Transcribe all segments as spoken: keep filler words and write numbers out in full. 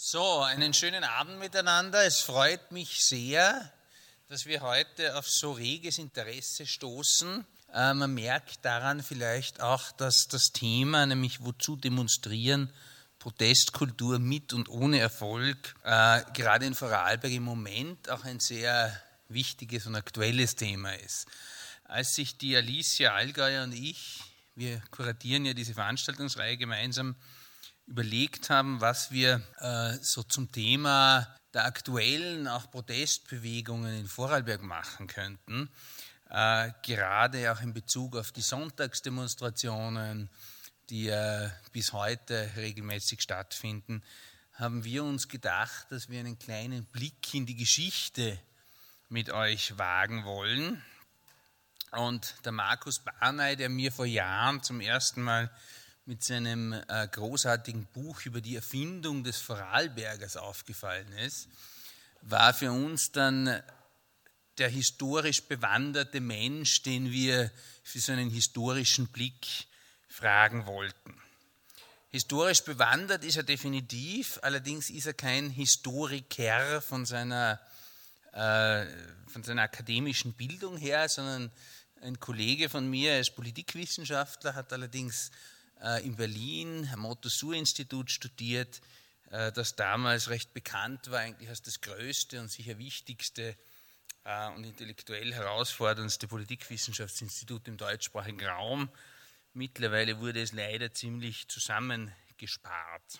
So, einen schönen Abend miteinander. Es freut mich sehr, dass wir heute auf so reges Interesse stoßen. Äh, man merkt daran vielleicht auch, dass das Thema, nämlich wozu demonstrieren, Protestkultur mit und ohne Erfolg, äh, gerade in Vorarlberg im Moment auch ein sehr wichtiges und aktuelles Thema ist. Als sich die Alicia Allgäuer und ich, wir kuratieren ja diese Veranstaltungsreihe gemeinsam, überlegt haben, was wir äh, so zum Thema der aktuellen auch Protestbewegungen in Vorarlberg machen könnten, äh, gerade auch in Bezug auf die Sonntagsdemonstrationen, die äh, bis heute regelmäßig stattfinden, haben wir uns gedacht, dass wir einen kleinen Blick in die Geschichte mit euch wagen wollen. Und der Markus Barney, der mir vor Jahren zum ersten Mal mit seinem äh, großartigen Buch über die Erfindung des Vorarlbergers aufgefallen ist, war für uns dann der historisch bewanderte Mensch, den wir für so einen historischen Blick fragen wollten. Historisch bewandert ist er definitiv, allerdings ist er kein Historiker von seiner, äh, von seiner akademischen Bildung her, sondern ein Kollege von mir, er ist Politikwissenschaftler, hat allerdings in Berlin am Otto-Suhr-Institut studiert, das damals recht bekannt war, eigentlich als das größte und sicher wichtigste und intellektuell herausforderndste Politikwissenschaftsinstitut im deutschsprachigen Raum. Mittlerweile wurde es leider ziemlich zusammengespart.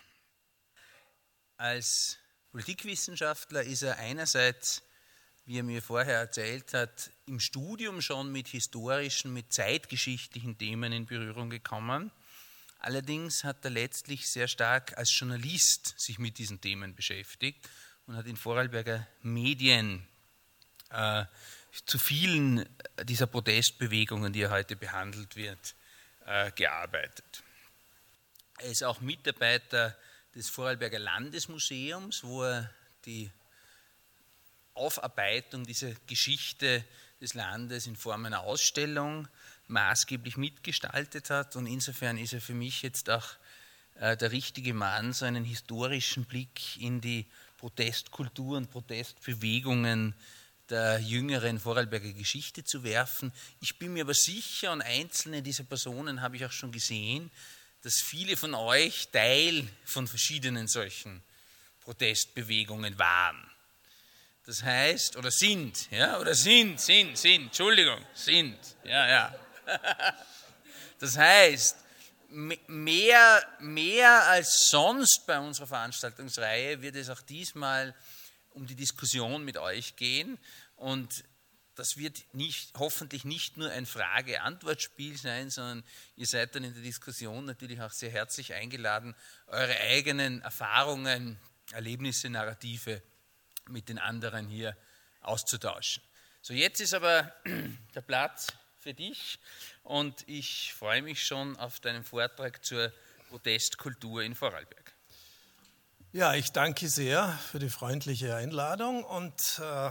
Als Politikwissenschaftler ist er einerseits, wie er mir vorher erzählt hat, im Studium schon mit historischen, mit zeitgeschichtlichen Themen in Berührung gekommen. Allerdings hat er letztlich sehr stark als Journalist sich mit diesen Themen beschäftigt und hat in Vorarlberger Medien äh, zu vielen dieser Protestbewegungen, die er heute behandelt wird, äh, gearbeitet. Er ist auch Mitarbeiter des Vorarlberger Landesmuseums, wo er die Aufarbeitung dieser Geschichte des Landes in Form einer Ausstellung maßgeblich mitgestaltet hat, und insofern ist er für mich jetzt auch äh, der richtige Mann, so einen historischen Blick in die Protestkultur und Protestbewegungen der jüngeren Vorarlberger Geschichte zu werfen. Ich bin mir aber sicher, und einzelne dieser Personen habe ich auch schon gesehen, dass viele von euch Teil von verschiedenen solchen Protestbewegungen waren. Das heißt, oder sind, ja, oder sind, sind, sind, Entschuldigung, sind, ja, ja. Das heißt, mehr, mehr als sonst bei unserer Veranstaltungsreihe wird es auch diesmal um die Diskussion mit euch gehen, und das wird nicht, hoffentlich nicht nur ein Frage-Antwort-Spiel sein, sondern ihr seid dann in der Diskussion natürlich auch sehr herzlich eingeladen, eure eigenen Erfahrungen, Erlebnisse, Narrative mit den anderen hier auszutauschen. So, jetzt ist aber der Platz für dich, und ich freue mich schon auf deinen Vortrag zur Protestkultur in Vorarlberg. Ja, ich danke sehr für die freundliche Einladung und äh,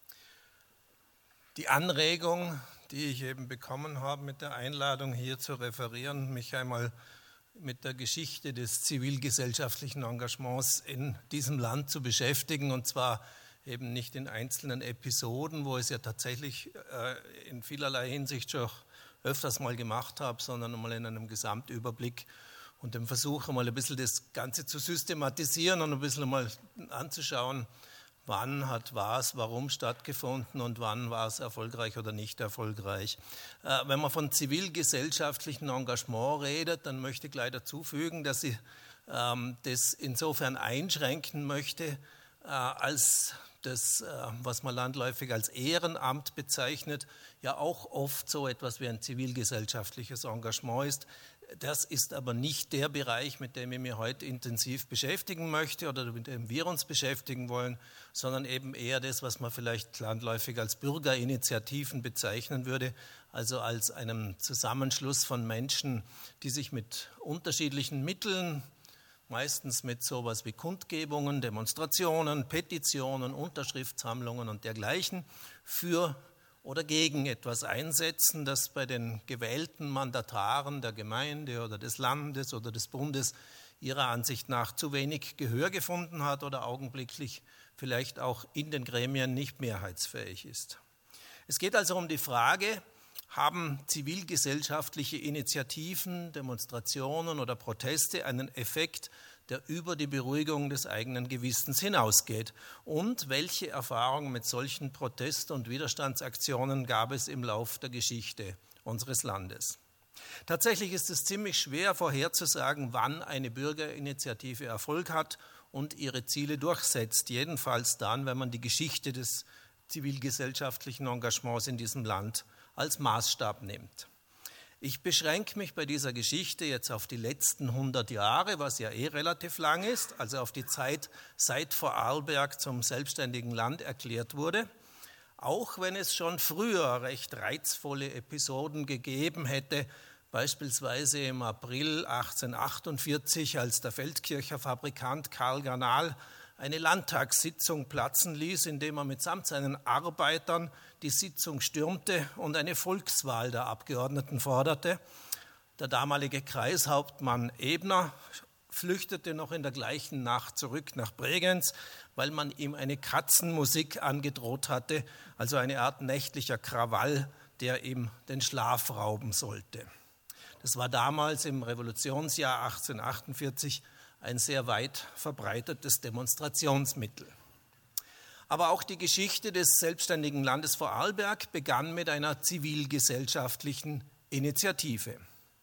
die Anregung, die ich eben bekommen habe mit der Einladung hier zu referieren, mich einmal mit der Geschichte des zivilgesellschaftlichen Engagements in diesem Land zu beschäftigen, und zwar eben nicht in einzelnen Episoden, wo ich es ja tatsächlich äh, in vielerlei Hinsicht schon öfters mal gemacht habe, sondern einmal in einem Gesamtüberblick und dem Versuch, einmal ein bisschen das Ganze zu systematisieren und ein bisschen mal anzuschauen, wann hat was, warum stattgefunden und wann war es erfolgreich oder nicht erfolgreich. Äh, wenn man von zivilgesellschaftlichem Engagement redet, dann möchte ich gleich dazufügen, dass ich ähm, das insofern einschränken möchte, äh, als das, was man landläufig als Ehrenamt bezeichnet, ja auch oft so etwas wie ein zivilgesellschaftliches Engagement ist. Das ist aber nicht der Bereich, mit dem ich mich heute intensiv beschäftigen möchte oder mit dem wir uns beschäftigen wollen, sondern eben eher das, was man vielleicht landläufig als Bürgerinitiativen bezeichnen würde, also als einem Zusammenschluss von Menschen, die sich mit unterschiedlichen Mitteln, meistens mit sowas wie Kundgebungen, Demonstrationen, Petitionen, Unterschriftssammlungen und dergleichen, für oder gegen etwas einsetzen, das bei den gewählten Mandataren der Gemeinde oder des Landes oder des Bundes ihrer Ansicht nach zu wenig Gehör gefunden hat oder augenblicklich vielleicht auch in den Gremien nicht mehrheitsfähig ist. Es geht also um die Frage, haben zivilgesellschaftliche Initiativen, Demonstrationen oder Proteste einen Effekt, der über die Beruhigung des eigenen Gewissens hinausgeht? Und welche Erfahrungen mit solchen Protest- und Widerstandsaktionen gab es im Lauf der Geschichte unseres Landes? Tatsächlich ist es ziemlich schwer vorherzusagen, wann eine Bürgerinitiative Erfolg hat und ihre Ziele durchsetzt, jedenfalls dann, wenn man die Geschichte des zivilgesellschaftlichen Engagements in diesem Land als Maßstab nimmt. Ich beschränke mich bei dieser Geschichte jetzt auf die letzten hundert Jahre, was ja eh relativ lang ist, also auf die Zeit, seit Vorarlberg zum selbstständigen Land erklärt wurde, auch wenn es schon früher recht reizvolle Episoden gegeben hätte, beispielsweise im April achtzehnhundertachtundvierzig, als der Feldkircher Fabrikant Karl Garnal eine Landtagssitzung platzen ließ, indem er mitsamt seinen Arbeitern die Sitzung stürmte und eine Volkswahl der Abgeordneten forderte. Der damalige Kreishauptmann Ebner flüchtete noch in der gleichen Nacht zurück nach Bregenz, weil man ihm eine Katzenmusik angedroht hatte, also eine Art nächtlicher Krawall, der ihm den Schlaf rauben sollte. Das war damals im Revolutionsjahr achtzehnhundertachtundvierzig ein sehr weit verbreitetes Demonstrationsmittel. Aber auch die Geschichte des selbstständigen Landes Vorarlberg begann mit einer zivilgesellschaftlichen Initiative.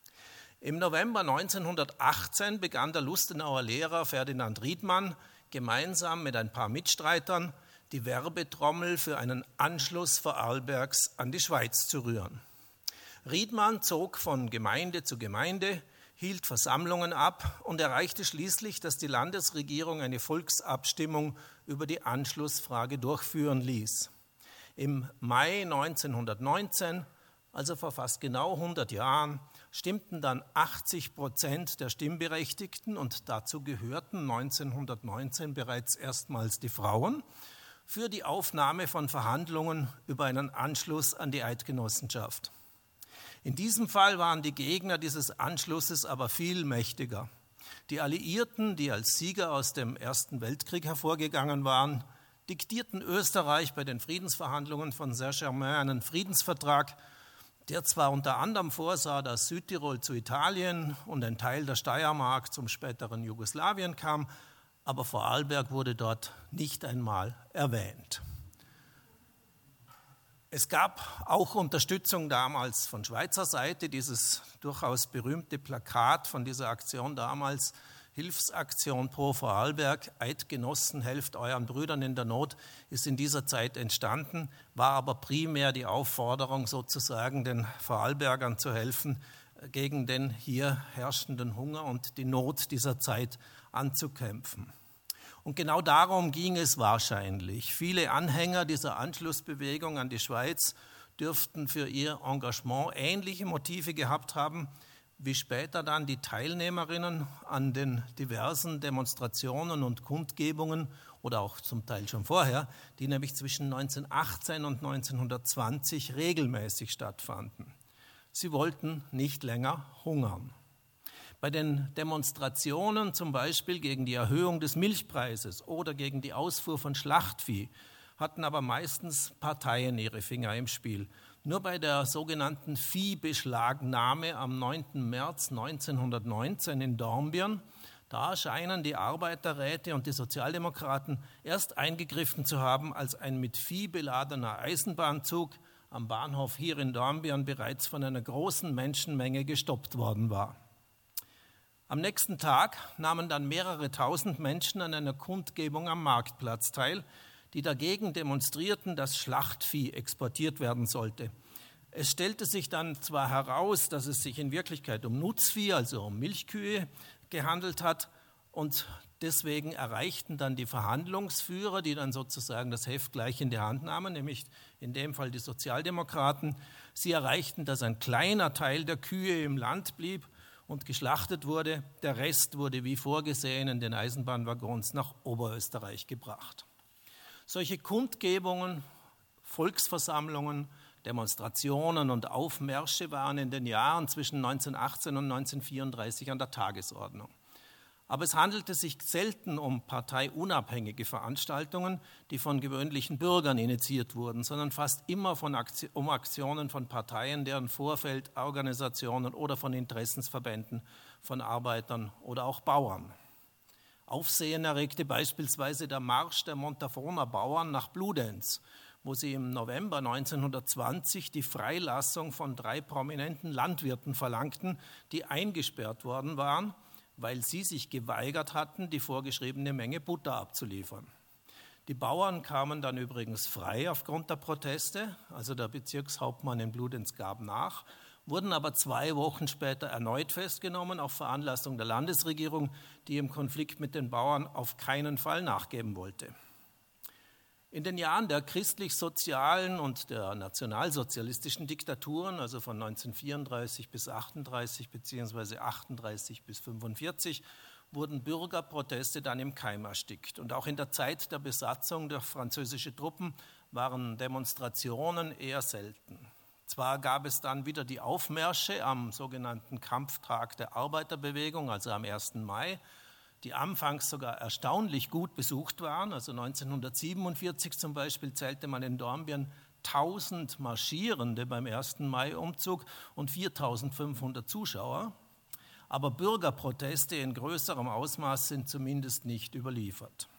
Im November neunzehnhundertachtzehn begann der Lustenauer Lehrer Ferdinand Riedmann gemeinsam mit ein paar Mitstreitern die Werbetrommel für einen Anschluss Vorarlbergs an die Schweiz zu rühren. Riedmann zog von Gemeinde zu Gemeinde, hielt Versammlungen ab und erreichte schließlich, dass die Landesregierung eine Volksabstimmung über die Anschlussfrage durchführen ließ. Im Mai neunzehnhundertneunzehn, also vor fast genau hundert Jahren, stimmten dann achtzig Prozent der Stimmberechtigten, und dazu gehörten neunzehnhundertneunzehn bereits erstmals die Frauen, für die Aufnahme von Verhandlungen über einen Anschluss an die Eidgenossenschaft. In diesem Fall waren die Gegner dieses Anschlusses aber viel mächtiger. Die Alliierten, die als Sieger aus dem Ersten Weltkrieg hervorgegangen waren, diktierten Österreich bei den Friedensverhandlungen von Saint-Germain einen Friedensvertrag, der zwar unter anderem vorsah, dass Südtirol zu Italien und ein Teil der Steiermark zum späteren Jugoslawien kam, aber Vorarlberg wurde dort nicht einmal erwähnt. Es gab auch Unterstützung damals von Schweizer Seite. Dieses durchaus berühmte Plakat von dieser Aktion damals, Hilfsaktion pro Vorarlberg, Eidgenossen, helft euren Brüdern in der Not, ist in dieser Zeit entstanden, war aber primär die Aufforderung sozusagen, den Vorarlbergern zu helfen, gegen den hier herrschenden Hunger und die Not dieser Zeit anzukämpfen. Und genau darum ging es wahrscheinlich. Viele Anhänger dieser Anschlussbewegung an die Schweiz dürften für ihr Engagement ähnliche Motive gehabt haben, wie später dann die Teilnehmerinnen an den diversen Demonstrationen und Kundgebungen oder auch zum Teil schon vorher, die nämlich zwischen neunzehnhundertachtzehn und neunzehnhundertzwanzig regelmäßig stattfanden. Sie wollten nicht länger hungern. Bei den Demonstrationen zum Beispiel gegen die Erhöhung des Milchpreises oder gegen die Ausfuhr von Schlachtvieh hatten aber meistens Parteien ihre Finger im Spiel. Nur bei der sogenannten Viehbeschlagnahme am neunten März neunzehnhundertneunzehn in Dornbirn, da scheinen die Arbeiterräte und die Sozialdemokraten erst eingegriffen zu haben, als ein mit Vieh beladener Eisenbahnzug am Bahnhof hier in Dornbirn bereits von einer großen Menschenmenge gestoppt worden war. Am nächsten Tag nahmen dann mehrere tausend Menschen an einer Kundgebung am Marktplatz teil, die dagegen demonstrierten, dass Schlachtvieh exportiert werden sollte. Es stellte sich dann zwar heraus, dass es sich in Wirklichkeit um Nutzvieh, also um Milchkühe, gehandelt hat, und deswegen erreichten dann die Verhandlungsführer, die dann sozusagen das Heft gleich in die Hand nahmen, nämlich in dem Fall die Sozialdemokraten, sie erreichten, dass ein kleiner Teil der Kühe im Land blieb und geschlachtet wurde. Der Rest wurde wie vorgesehen in den Eisenbahnwaggons nach Oberösterreich gebracht. Solche Kundgebungen, Volksversammlungen, Demonstrationen und Aufmärsche waren in den Jahren zwischen neunzehnhundertachtzehn und neunzehnhundertvierunddreißig an der Tagesordnung. Aber es handelte sich selten um parteiunabhängige Veranstaltungen, die von gewöhnlichen Bürgern initiiert wurden, sondern fast immer von Aktion, um Aktionen von Parteien, deren Vorfeldorganisationen oder von Interessensverbänden von Arbeitern oder auch Bauern. Aufsehen erregte beispielsweise der Marsch der Montaforner Bauern nach Bludenz, wo sie im November neunzehnhundertzwanzig die Freilassung von drei prominenten Landwirten verlangten, die eingesperrt worden waren, weil sie sich geweigert hatten, die vorgeschriebene Menge Butter abzuliefern. Die Bauern kamen dann übrigens frei aufgrund der Proteste, also der Bezirkshauptmann in Bludenz gab nach, wurden aber zwei Wochen später erneut festgenommen auf Veranlassung der Landesregierung, die im Konflikt mit den Bauern auf keinen Fall nachgeben wollte. In den Jahren der christlich-sozialen und der nationalsozialistischen Diktaturen, also von neunzehnhundertvierunddreißig bis achtunddreißig beziehungsweise achtunddreißig bis fünfundvierzig, wurden Bürgerproteste dann im Keim erstickt. Und auch in der Zeit der Besatzung durch französische Truppen waren Demonstrationen eher selten. Zwar gab es dann wieder die Aufmärsche am sogenannten Kampftag der Arbeiterbewegung, also am ersten Mai, die anfangs sogar erstaunlich gut besucht waren. Also neunzehnhundertsiebenundvierzig zum Beispiel zählte man in Dornbirn tausend Marschierende beim ersten Mai-Umzug und viertausendfünfhundert Zuschauer. Aber Bürgerproteste in größerem Ausmaß sind zumindest nicht überliefert.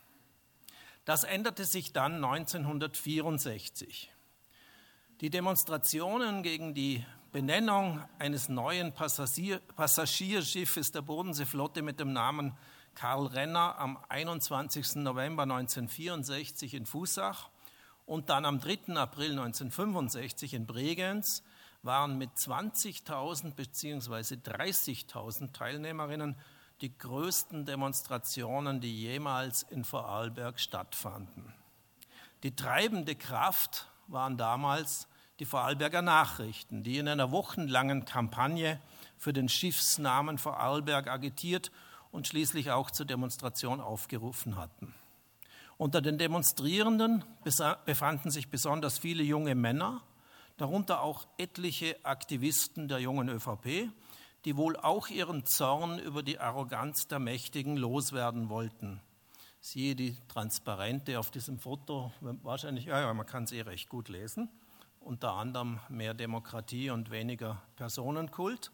Das änderte sich dann neunzehnhundertvierundsechzig. Die Demonstrationen gegen die Benennung eines neuen Passagier- Passagierschiffes der Bodenseeflotte mit dem Namen Karl Renner am einundzwanzigsten November neunzehnhundertvierundsechzig in Fußach und dann am dritten April neunzehnhundertfünfundsechzig in Bregenz waren mit zwanzigtausend bzw. dreißigtausend Teilnehmerinnen die größten Demonstrationen, die jemals in Vorarlberg stattfanden. Die treibende Kraft waren damals die Vorarlberger Nachrichten, die in einer wochenlangen Kampagne für den Schiffsnamen Vorarlberg agitiert und schließlich auch zur Demonstration aufgerufen hatten. Unter den Demonstrierenden befanden sich besonders viele junge Männer, darunter auch etliche Aktivisten der jungen ÖVP, die wohl auch ihren Zorn über die Arroganz der Mächtigen loswerden wollten. Siehe die Transparente auf diesem Foto, wahrscheinlich, ja, ja man kann es eh recht gut lesen, unter anderem mehr Demokratie und weniger Personenkult.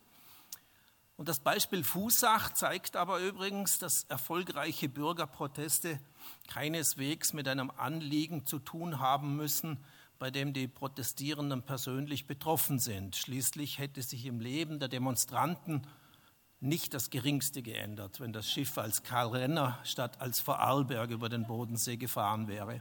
Und das Beispiel Fußach zeigt aber übrigens, dass erfolgreiche Bürgerproteste keineswegs mit einem Anliegen zu tun haben müssen, bei dem die Protestierenden persönlich betroffen sind. Schließlich hätte sich im Leben der Demonstranten nicht das Geringste geändert, wenn das Schiff als Karl Renner statt als Vorarlberg über den Bodensee gefahren wäre.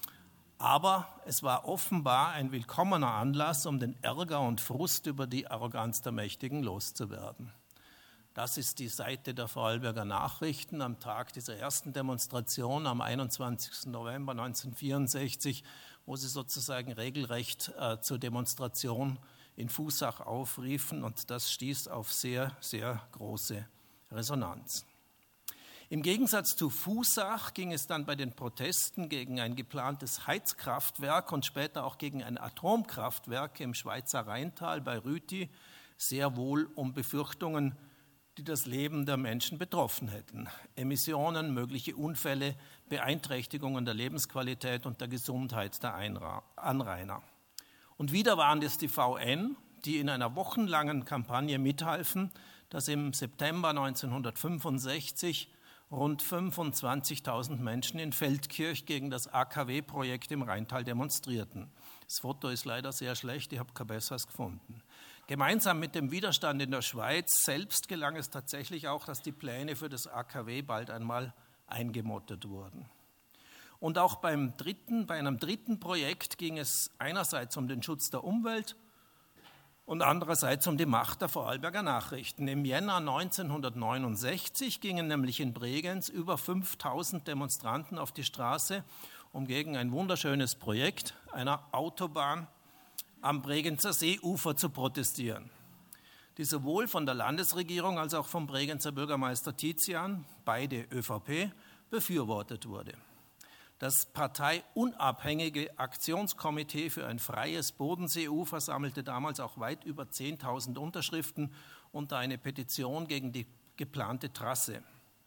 Aber es war offenbar ein willkommener Anlass, um den Ärger und Frust über die Arroganz der Mächtigen loszuwerden. Das ist die Seite der Vorarlberger Nachrichten am Tag dieser ersten Demonstration am einundzwanzigsten November neunzehnhundertvierundsechzig, wo sie sozusagen regelrecht äh, zur Demonstration in Fußach aufriefen, und das stieß auf sehr, sehr große Resonanz. Im Gegensatz zu Fußach ging es dann bei den Protesten gegen ein geplantes Heizkraftwerk und später auch gegen ein Atomkraftwerk im Schweizer Rheintal bei Rüti sehr wohl um Befürchtungen, die das Leben der Menschen betroffen hätten. Emissionen, mögliche Unfälle, Beeinträchtigungen der Lebensqualität und der Gesundheit der Anrainer. Und wieder waren es die V N, die in einer wochenlangen Kampagne mithalfen, dass im September neunzehnhundertfünfundsechzig rund fünfundzwanzigtausend Menschen in Feldkirch gegen das A K W-Projekt im Rheintal demonstrierten. Das Foto ist leider sehr schlecht, ich habe kein besseres gefunden. Gemeinsam mit dem Widerstand in der Schweiz selbst gelang es tatsächlich auch, dass die Pläne für das A K W bald einmal eingemottet wurden. Und auch beim dritten, bei einem dritten Projekt ging es einerseits um den Schutz der Umwelt und andererseits um die Macht der Vorarlberger Nachrichten. Im Jänner neunzehnhundertneunundsechzig gingen nämlich in Bregenz über fünftausend Demonstranten auf die Straße, um gegen ein wunderschönes Projekt einer Autobahn am Bregenzer Seeufer zu protestieren, die sowohl von der Landesregierung als auch vom Bregenzer Bürgermeister Tizian, beide ÖVP, befürwortet wurde. Das parteiunabhängige Aktionskomitee für ein freies Bodenseeufer sammelte damals auch weit über zehntausend Unterschriften unter eine Petition gegen die geplante Trasse.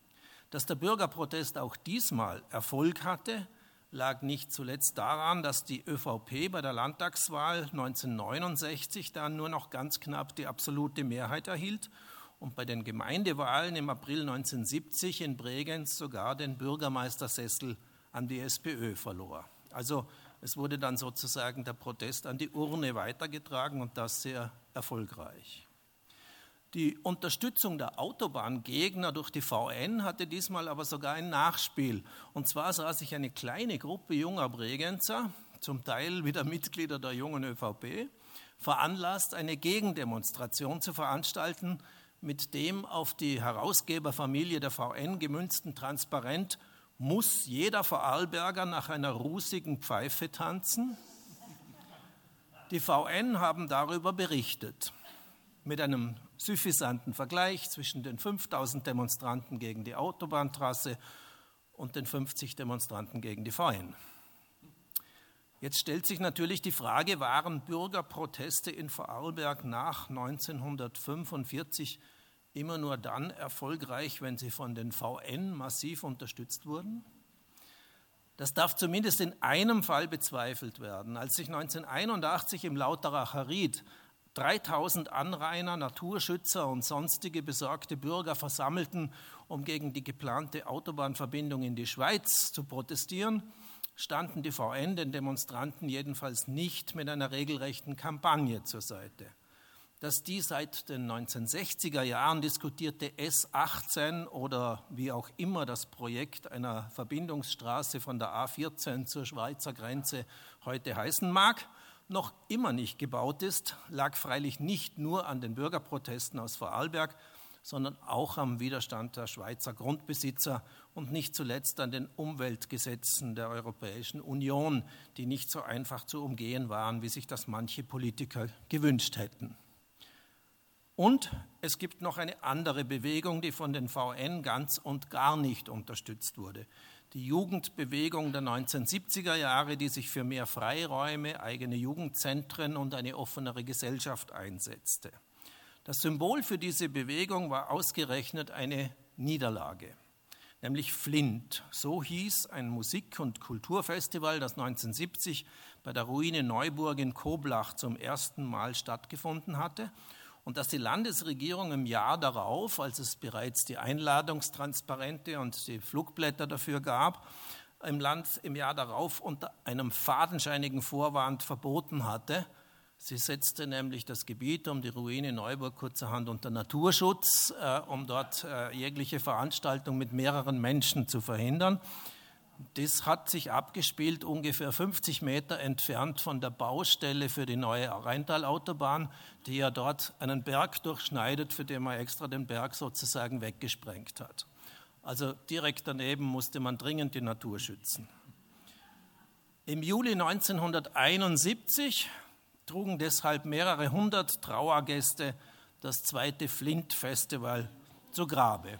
Dass der Bürgerprotest auch diesmal Erfolg hatte, lag nicht zuletzt daran, dass die ÖVP bei der Landtagswahl neunzehnhundertneunundsechzig dann nur noch ganz knapp die absolute Mehrheit erhielt und bei den Gemeindewahlen im April neunzehnhundertsiebzig in Bregenz sogar den Bürgermeistersessel an die SPÖ verlor. Also es wurde dann sozusagen der Protest an die Urne weitergetragen und das sehr erfolgreich. Die Unterstützung der Autobahngegner durch die V N hatte diesmal aber sogar ein Nachspiel. Und zwar sah sich eine kleine Gruppe junger Bregenzer, zum Teil wieder Mitglieder der jungen ÖVP, veranlasst, eine Gegendemonstration zu veranstalten mit dem auf die Herausgeberfamilie der V N gemünzten Transparent: Muss jeder Vorarlberger nach einer rußigen Pfeife tanzen? Die V N haben darüber berichtet, mit einem suffisanten Vergleich zwischen den fünftausend Demonstranten gegen die Autobahntrasse und den fünfzig Demonstranten gegen die V N. Jetzt stellt sich natürlich die Frage, waren Bürgerproteste in Vorarlberg nach neunzehnhundertfünfundvierzig immer nur dann erfolgreich, wenn sie von den V N massiv unterstützt wurden? Das darf zumindest in einem Fall bezweifelt werden. Als sich neunzehnhunderteinundachtzig im Lauteracher Ried dreitausend Anrainer, Naturschützer und sonstige besorgte Bürger versammelten, um gegen die geplante Autobahnverbindung in die Schweiz zu protestieren, standen die V N den Demonstranten jedenfalls nicht mit einer regelrechten Kampagne zur Seite. Dass die seit den neunzehnhundertsechziger Jahren diskutierte S achtzehn oder wie auch immer das Projekt einer Verbindungsstraße von der A vierzehn zur Schweizer Grenze heute heißen mag, noch immer nicht gebaut ist, lag freilich nicht nur an den Bürgerprotesten aus Vorarlberg, sondern auch am Widerstand der Schweizer Grundbesitzer und nicht zuletzt an den Umweltgesetzen der Europäischen Union, die nicht so einfach zu umgehen waren, wie sich das manche Politiker gewünscht hätten. Und es gibt noch eine andere Bewegung, die von den V N ganz und gar nicht unterstützt wurde. Die Jugendbewegung der neunzehnhundertsiebziger Jahre, die sich für mehr Freiräume, eigene Jugendzentren und eine offenere Gesellschaft einsetzte. Das Symbol für diese Bewegung war ausgerechnet eine Niederlage, nämlich Flint. So hieß ein Musik- und Kulturfestival, das neunzehnhundertsiebzig bei der Ruine Neuburg in Koblach zum ersten Mal stattgefunden hatte und dass die Landesregierung im Jahr darauf, als es bereits die Einladungstransparente und die Flugblätter dafür gab, im Land im Jahr darauf unter einem fadenscheinigen Vorwand verboten hatte. Sie setzte nämlich das Gebiet um die Ruine Neuburg kurzerhand unter Naturschutz, äh, um dort äh, jegliche Veranstaltung mit mehreren Menschen zu verhindern. Das hat sich abgespielt ungefähr fünfzig Meter entfernt von der Baustelle für die neue Rheintalautobahn, die ja dort einen Berg durchschneidet, für den man extra den Berg sozusagen weggesprengt hat. Also direkt daneben musste man dringend die Natur schützen. Im Juli neunzehnhunderteinundsiebzig trugen deshalb mehrere hundert Trauergäste das zweite Flint-Festival zu Grabe.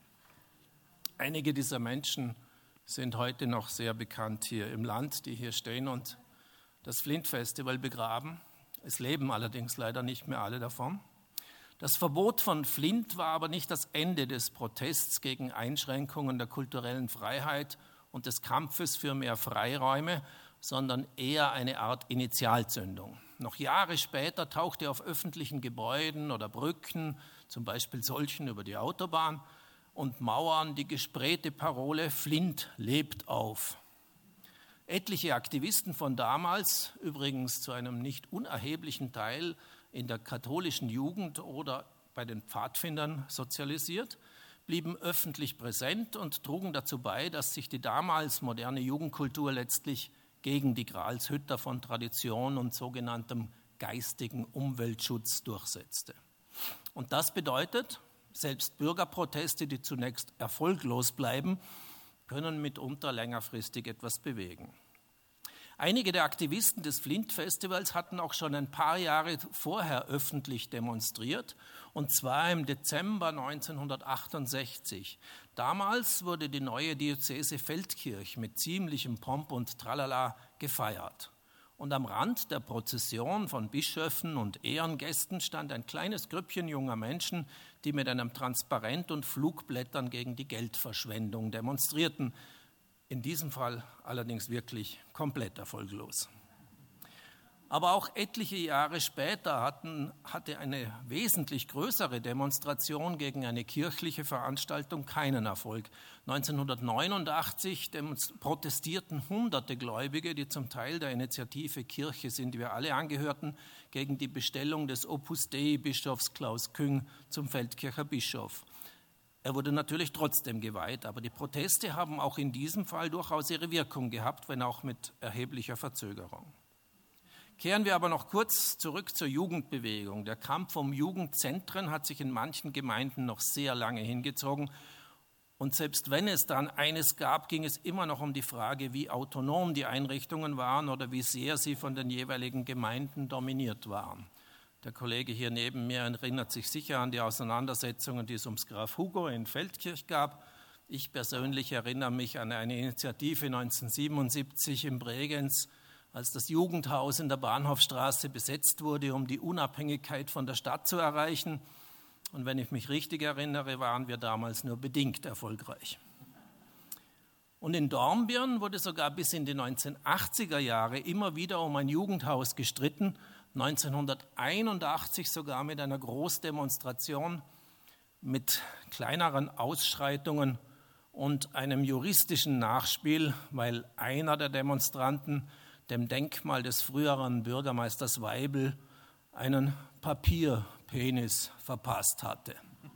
Einige dieser Menschen sind heute noch sehr bekannt hier im Land, die hier stehen und das Flint-Festival begraben. Es leben allerdings leider nicht mehr alle davon. Das Verbot von Flint war aber nicht das Ende des Protests gegen Einschränkungen der kulturellen Freiheit und des Kampfes für mehr Freiräume, sondern eher eine Art Initialzündung. Noch Jahre später tauchte auf öffentlichen Gebäuden oder Brücken, zum Beispiel solchen über die Autobahn, und Mauern die gesprähte Parole „Flint lebt“ auf. Etliche Aktivisten von damals, übrigens zu einem nicht unerheblichen Teil in der katholischen Jugend oder bei den Pfadfindern sozialisiert, blieben öffentlich präsent und trugen dazu bei, dass sich die damals moderne Jugendkultur letztlich gegen die Gralshütter von Tradition und sogenanntem geistigen Umweltschutz durchsetzte. Und das bedeutet, selbst Bürgerproteste, die zunächst erfolglos bleiben, können mitunter längerfristig etwas bewegen. Einige der Aktivisten des Flint-Festivals hatten auch schon ein paar Jahre vorher öffentlich demonstriert, und zwar im Dezember neunzehnhundertachtundsechzig. Damals wurde die neue Diözese Feldkirch mit ziemlichem Pomp und Tralala gefeiert. Und am Rand der Prozession von Bischöfen und Ehrengästen stand ein kleines Grüppchen junger Menschen, die mit einem Transparent und Flugblättern gegen die Geldverschwendung demonstrierten. In diesem Fall allerdings wirklich komplett erfolglos. Aber auch etliche Jahre später hatten, hatte eine wesentlich größere Demonstration gegen eine kirchliche Veranstaltung keinen Erfolg. neunzehnhundertneunundachtzig protestierten hunderte Gläubige, die zum Teil der Initiative Kirche sind, die wir alle angehörten, gegen die Bestellung des Opus Dei-Bischofs Klaus Küng zum Feldkircher Bischof. Er wurde natürlich trotzdem geweiht, aber die Proteste haben auch in diesem Fall durchaus ihre Wirkung gehabt, wenn auch mit erheblicher Verzögerung. Kehren wir aber noch kurz zurück zur Jugendbewegung. Der Kampf um Jugendzentren hat sich in manchen Gemeinden noch sehr lange hingezogen. Und selbst wenn es dann eines gab, ging es immer noch um die Frage, wie autonom die Einrichtungen waren oder wie sehr sie von den jeweiligen Gemeinden dominiert waren. Der Kollege hier neben mir erinnert sich sicher an die Auseinandersetzungen, die es ums Graf Hugo in Feldkirch gab. Ich persönlich erinnere mich an eine Initiative neunzehnhundertsiebenundsiebzig in Bregenz, als das Jugendhaus in der Bahnhofstraße besetzt wurde, um die Unabhängigkeit von der Stadt zu erreichen. Und wenn ich mich richtig erinnere, waren wir damals nur bedingt erfolgreich. Und in Dornbirn wurde sogar bis in die neunzehnhundertachtziger Jahre immer wieder um ein Jugendhaus gestritten, neunzehnhunderteinundachtzig sogar mit einer Großdemonstration, mit kleineren Ausschreitungen und einem juristischen Nachspiel, weil einer der Demonstranten dem Denkmal des früheren Bürgermeisters Weibel einen Papierpenis verpasst hatte.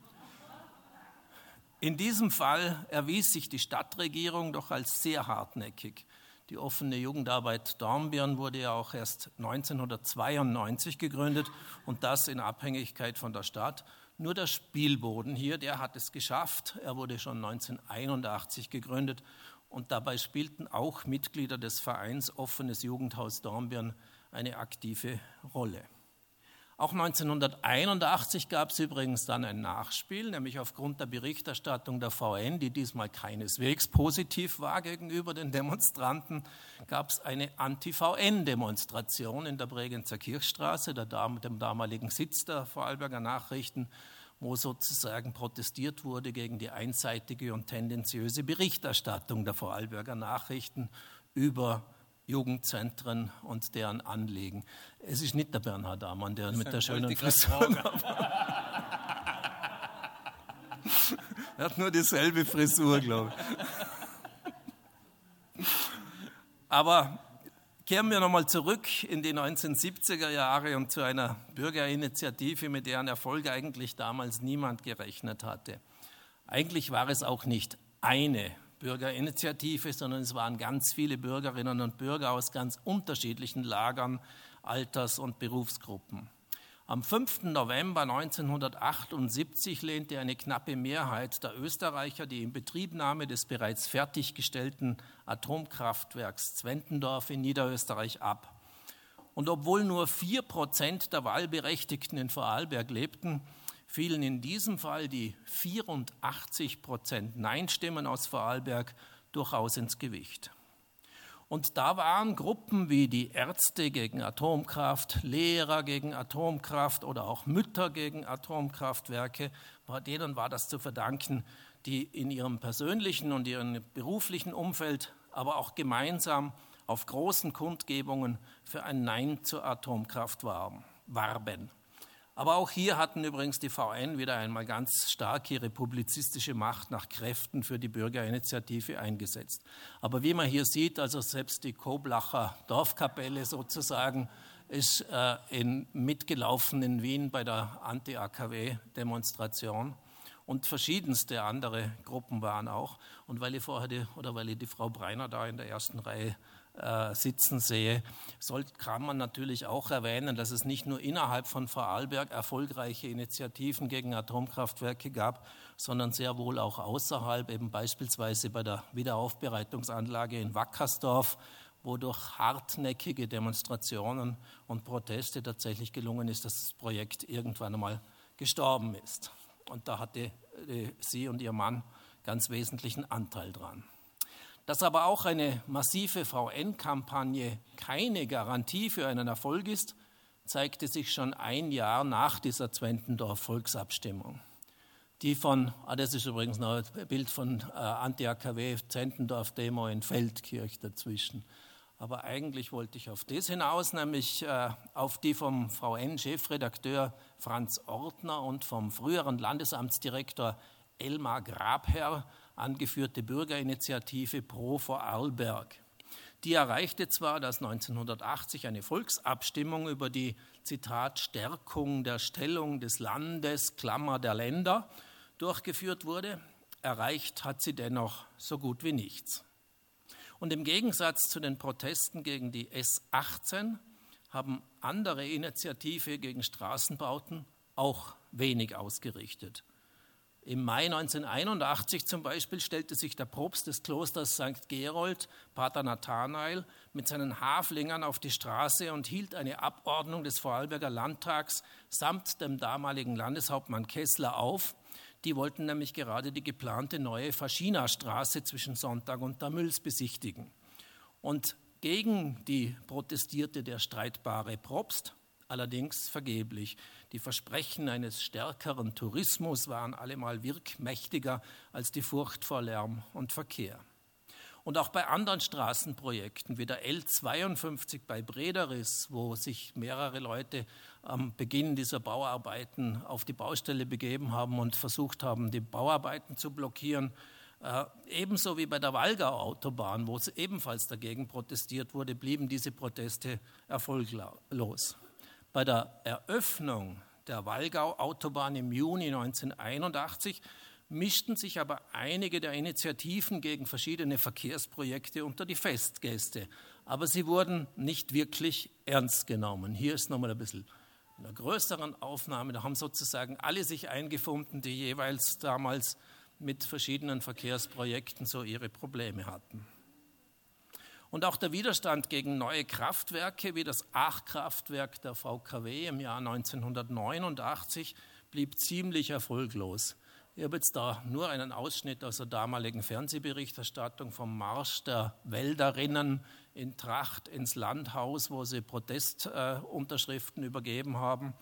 In diesem Fall erwies sich die Stadtregierung doch als sehr hartnäckig. Die offene Jugendarbeit Dornbirn wurde ja auch erst neunzehnhundertzweiundneunzig gegründet und das in Abhängigkeit von der Stadt. Nur der Spielboden hier, der hat es geschafft. Er wurde schon neunzehnhunderteinundachtzig gegründet. Und dabei spielten auch Mitglieder des Vereins Offenes Jugendhaus Dornbirn eine aktive Rolle. Auch neunzehnhunderteinundachtzig gab es übrigens dann ein Nachspiel, nämlich aufgrund der Berichterstattung der V N, die diesmal keineswegs positiv war gegenüber den Demonstranten, gab es eine Anti-V N-Demonstration in der Bregenzer Kirchstraße, der, dem damaligen Sitz der Vorarlberger Nachrichten, wo sozusagen protestiert wurde gegen die einseitige und tendenziöse Berichterstattung der Vorarlberger Nachrichten über Jugendzentren und deren Anliegen. Es ist nicht der Bernhard Amann, der mit der schönen Frisur Er hat nur dieselbe Frisur, glaube ich. Aber kehren wir nochmal zurück in die neunzehnhundertsiebziger Jahre und zu einer Bürgerinitiative, mit deren Erfolg eigentlich damals niemand gerechnet hatte. Eigentlich war es auch nicht eine Bürgerinitiative, sondern es waren ganz viele Bürgerinnen und Bürger aus ganz unterschiedlichen Lagern, Alters- und Berufsgruppen. Am fünften November neunzehnhundertachtundsiebzig lehnte eine knappe Mehrheit der Österreicher die Inbetriebnahme des bereits fertiggestellten Atomkraftwerks Zwentendorf in Niederösterreich ab. Und obwohl nur vier Prozent der Wahlberechtigten in Vorarlberg lebten, fielen in diesem Fall die vierundachtzig Prozent Nein-Stimmen aus Vorarlberg durchaus ins Gewicht. Und da waren Gruppen wie die Ärzte gegen Atomkraft, Lehrer gegen Atomkraft oder auch Mütter gegen Atomkraftwerke, bei denen war das zu verdanken, die in ihrem persönlichen und ihrem beruflichen Umfeld, aber auch gemeinsam auf großen Kundgebungen für ein Nein zur Atomkraft warben. Aber auch hier hatten übrigens die V N wieder einmal ganz stark ihre publizistische Macht nach Kräften für die Bürgerinitiative eingesetzt. Aber wie man hier sieht, also selbst die Koblacher Dorfkapelle sozusagen ist äh, in, mitgelaufen in Wien bei der Anti-A K W-Demonstration und verschiedenste andere Gruppen waren auch. Und weil ich vorher die, oder weil ich die Frau Breiner da in der ersten Reihe Äh, sitzen sehe, soll, kann man natürlich auch erwähnen, dass es nicht nur innerhalb von Vorarlberg erfolgreiche Initiativen gegen Atomkraftwerke gab, sondern sehr wohl auch außerhalb, eben beispielsweise bei der Wiederaufbereitungsanlage in Wackersdorf, wo durch hartnäckige Demonstrationen und Proteste tatsächlich gelungen ist, dass das Projekt irgendwann einmal gestorben ist. Und da hatte äh, sie und ihr Mann ganz wesentlichen Anteil dran. Dass aber auch eine massive V N-Kampagne keine Garantie für einen Erfolg ist, zeigte sich schon ein Jahr nach dieser Zwentendorf-Volksabstimmung. die von, ah, das ist übrigens noch ein Bild von äh, Anti-A K W-Zentendorf-Demo in Feldkirch dazwischen. Aber eigentlich wollte ich auf das hinaus, nämlich äh, auf die vom V N-Chefredakteur Franz Ortner und vom früheren Landesamtsdirektor Elmar Grabherr angeführte Bürgerinitiative Pro Vorarlberg. Die erreichte zwar, dass neunzehnhundertachtzig eine Volksabstimmung über die, Zitat, Stärkung der Stellung des Landes, Klammer der Länder, durchgeführt wurde, erreicht hat sie dennoch so gut wie nichts. Und im Gegensatz zu den Protesten gegen die S achtzehn haben andere Initiativen gegen Straßenbauten auch wenig ausgerichtet. Im Mai neunzehnhunderteinundachtzig zum Beispiel stellte sich der Propst des Klosters Sankt Gerold, Pater Nathanael, mit seinen Haflingern auf die Straße und hielt eine Abordnung des Vorarlberger Landtags samt dem damaligen Landeshauptmann Kessler auf. Die wollten nämlich gerade die geplante neue Faschina-Straße zwischen Sonntag und Damüls besichtigen. Und gegen die protestierte der streitbare Propst, allerdings vergeblich. Die Versprechen eines stärkeren Tourismus waren allemal wirkmächtiger als die Furcht vor Lärm und Verkehr. Und auch bei anderen Straßenprojekten wie der L zweiundfünfzig bei Brederis, wo sich mehrere Leute am Beginn dieser Bauarbeiten auf die Baustelle begeben haben und versucht haben, die Bauarbeiten zu blockieren, äh, ebenso wie bei der Wallgau-Autobahn, wo ebenfalls dagegen protestiert wurde, blieben diese Proteste erfolglos. Bei der Eröffnung der Wallgau-Autobahn im Juni neunzehnhunderteinundachtzig mischten sich aber einige der Initiativen gegen verschiedene Verkehrsprojekte unter die Festgäste. Aber sie wurden nicht wirklich ernst genommen. Hier ist nochmal ein bisschen in einer größeren Aufnahme. Da haben sozusagen alle sich eingefunden, die jeweils damals mit verschiedenen Verkehrsprojekten so ihre Probleme hatten. Und auch der Widerstand gegen neue Kraftwerke wie das Aach-Kraftwerk der V K W im Jahr neunzehnhundertneunundachtzig blieb ziemlich erfolglos. Ich habe jetzt da nur einen Ausschnitt aus der damaligen Fernsehberichterstattung vom Marsch der Wälderinnen in Tracht ins Landhaus, wo sie Protestunterschriften äh, übergeben haben.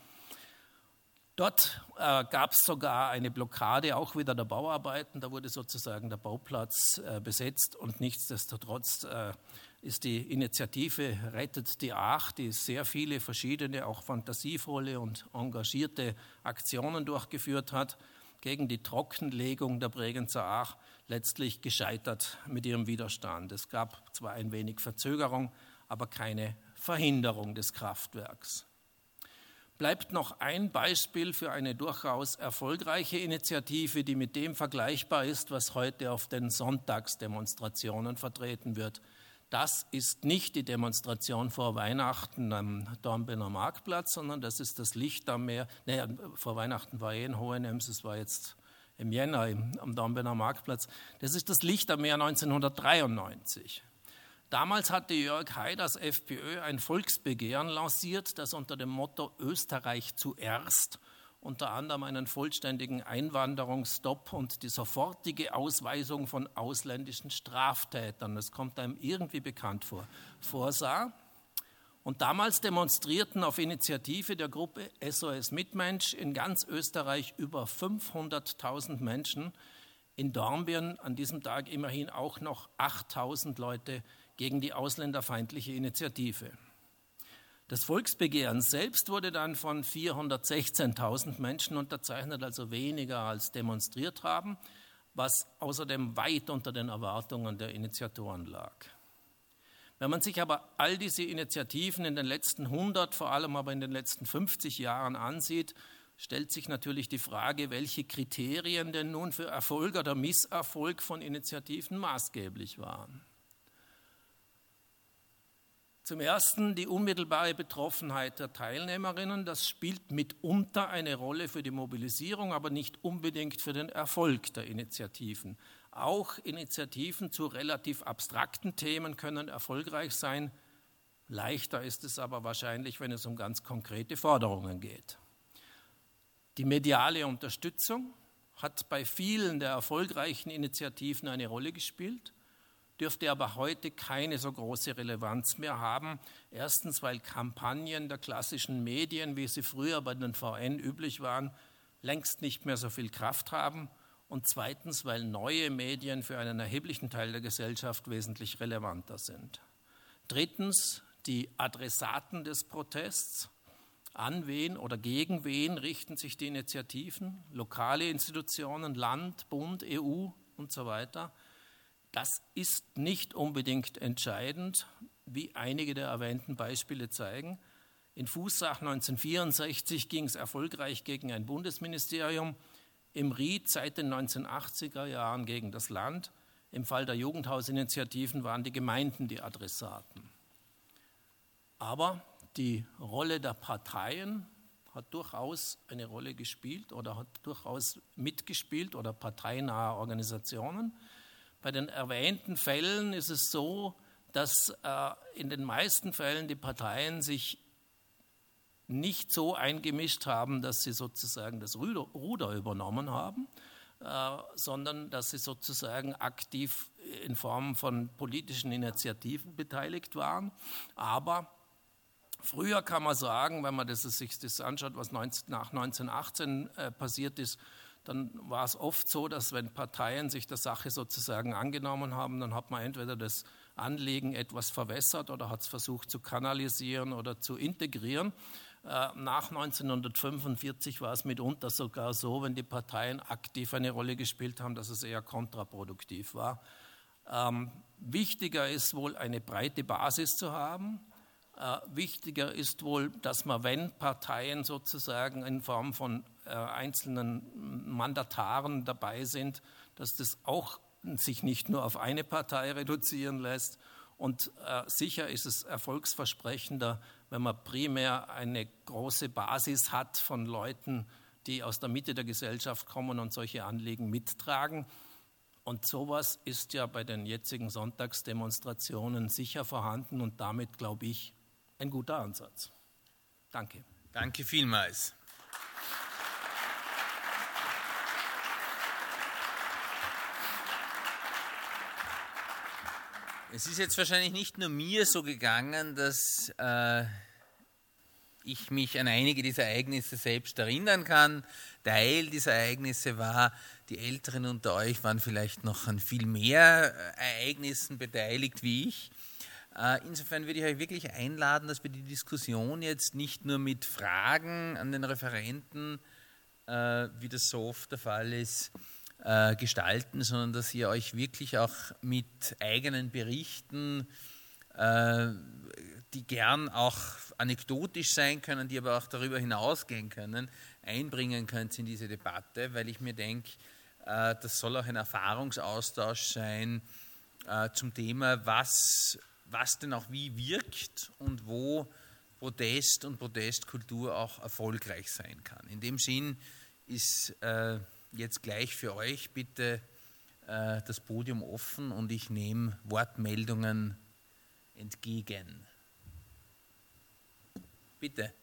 Dort äh, gab es sogar eine Blockade, auch wieder der Bauarbeiten. Da wurde sozusagen der Bauplatz äh, besetzt und nichtsdestotrotz äh, ist die Initiative Rettet die Aach, die sehr viele verschiedene, auch fantasievolle und engagierte Aktionen durchgeführt hat, gegen die Trockenlegung der Bregenzer Aach letztlich gescheitert mit ihrem Widerstand. Es gab zwar ein wenig Verzögerung, aber keine Verhinderung des Kraftwerks. Bleibt noch ein Beispiel für eine durchaus erfolgreiche Initiative, die mit dem vergleichbar ist, was heute auf den Sonntagsdemonstrationen vertreten wird. Das ist nicht die Demonstration vor Weihnachten am Dornbirner Marktplatz, sondern das ist das Licht am Meer. Nee, vor Weihnachten war eh in Hohenems, es war jetzt im Jänner im, am Dornbirner Marktplatz. Das ist das Licht am Meer neunzehnhundertdreiundneunzig. Damals hatte Jörg Haiders FPÖ ein Volksbegehren lanciert, das unter dem Motto Österreich zuerst unter anderem einen vollständigen Einwanderungsstopp und die sofortige Ausweisung von ausländischen Straftätern, das kommt einem irgendwie bekannt vor, vorsah. Und damals demonstrierten auf Initiative der Gruppe S O S Mitmensch in ganz Österreich über fünfhunderttausend Menschen, in Dornbirn an diesem Tag immerhin auch noch achttausend Leute gegen die ausländerfeindliche Initiative. Das Volksbegehren selbst wurde dann von vierhundertsechzehntausend Menschen unterzeichnet, also weniger als demonstriert haben, was außerdem weit unter den Erwartungen der Initiatoren lag. Wenn man sich aber all diese Initiativen in den letzten hundert, vor allem aber in den letzten fünfzig Jahren ansieht, stellt sich natürlich die Frage, welche Kriterien denn nun für Erfolg oder Misserfolg von Initiativen maßgeblich waren. Zum Ersten die unmittelbare Betroffenheit der Teilnehmerinnen. Das spielt mitunter eine Rolle für die Mobilisierung, aber nicht unbedingt für den Erfolg der Initiativen. Auch Initiativen zu relativ abstrakten Themen können erfolgreich sein. Leichter ist es aber wahrscheinlich, wenn es um ganz konkrete Forderungen geht. Die mediale Unterstützung hat bei vielen der erfolgreichen Initiativen eine Rolle gespielt, dürfte aber heute keine so große Relevanz mehr haben. Erstens, weil Kampagnen der klassischen Medien, wie sie früher bei den V N üblich waren, längst nicht mehr so viel Kraft haben und zweitens, weil neue Medien für einen erheblichen Teil der Gesellschaft wesentlich relevanter sind. Drittens, die Adressaten des Protests. An wen oder gegen wen richten sich die Initiativen? Lokale Institutionen, Land, Bund, E U und so weiter. Das ist nicht unbedingt entscheidend, wie einige der erwähnten Beispiele zeigen. In Fußsach neunzehnhundertvierundsechzig ging es erfolgreich gegen ein Bundesministerium, im Ried seit den neunzehnhundertachtziger Jahren gegen das Land. Im Fall der Jugendhausinitiativen waren die Gemeinden die Adressaten. Aber die Rolle der Parteien hat durchaus eine Rolle gespielt oder hat durchaus mitgespielt oder parteinahe Organisationen. Bei den erwähnten Fällen ist es so, dass äh, in den meisten Fällen die Parteien sich nicht so eingemischt haben, dass sie sozusagen das Ruder übernommen haben, äh, sondern dass sie sozusagen aktiv in Form von politischen Initiativen beteiligt waren. Aber früher kann man sagen, wenn man das, sich das anschaut, was nach neunzehnhundertachtzehn äh, passiert ist, dann war es oft so, dass wenn Parteien sich der Sache sozusagen angenommen haben, dann hat man entweder das Anliegen etwas verwässert oder hat es versucht zu kanalisieren oder zu integrieren. Äh, nach neunzehnhundertfünfundvierzig war es mitunter sogar so, wenn die Parteien aktiv eine Rolle gespielt haben, dass es eher kontraproduktiv war. Ähm, wichtiger ist wohl, eine breite Basis zu haben. Äh, wichtiger ist wohl, dass man, wenn Parteien sozusagen in Form von äh, einzelnen Mandataren dabei sind, dass das auch sich nicht nur auf eine Partei reduzieren lässt. Und äh, sicher ist es erfolgsversprechender, wenn man primär eine große Basis hat von Leuten, die aus der Mitte der Gesellschaft kommen und solche Anliegen mittragen. Und sowas ist ja bei den jetzigen Sonntagsdemonstrationen sicher vorhanden und damit, glaube ich, ein guter Ansatz. Danke. Danke vielmals. Es ist jetzt wahrscheinlich nicht nur mir so gegangen, dass äh, ich mich an einige dieser Ereignisse selbst erinnern kann. Teil dieser Ereignisse war, die Älteren unter euch waren vielleicht noch an viel mehr Ereignissen beteiligt wie ich. Äh, insofern würde ich euch wirklich einladen, dass wir die Diskussion jetzt nicht nur mit Fragen an den Referenten, äh, wie das so oft der Fall ist, Äh, gestalten, sondern dass ihr euch wirklich auch mit eigenen Berichten, äh, die gern auch anekdotisch sein können, die aber auch darüber hinausgehen können, einbringen könnt in diese Debatte, weil ich mir denke, äh, das soll auch ein Erfahrungsaustausch sein äh, zum Thema, was, was denn auch wie wirkt und wo Protest und Protestkultur auch erfolgreich sein kann. In dem Sinn ist äh, jetzt gleich für euch bitte äh, das Podium offen und ich nehme Wortmeldungen entgegen. Bitte.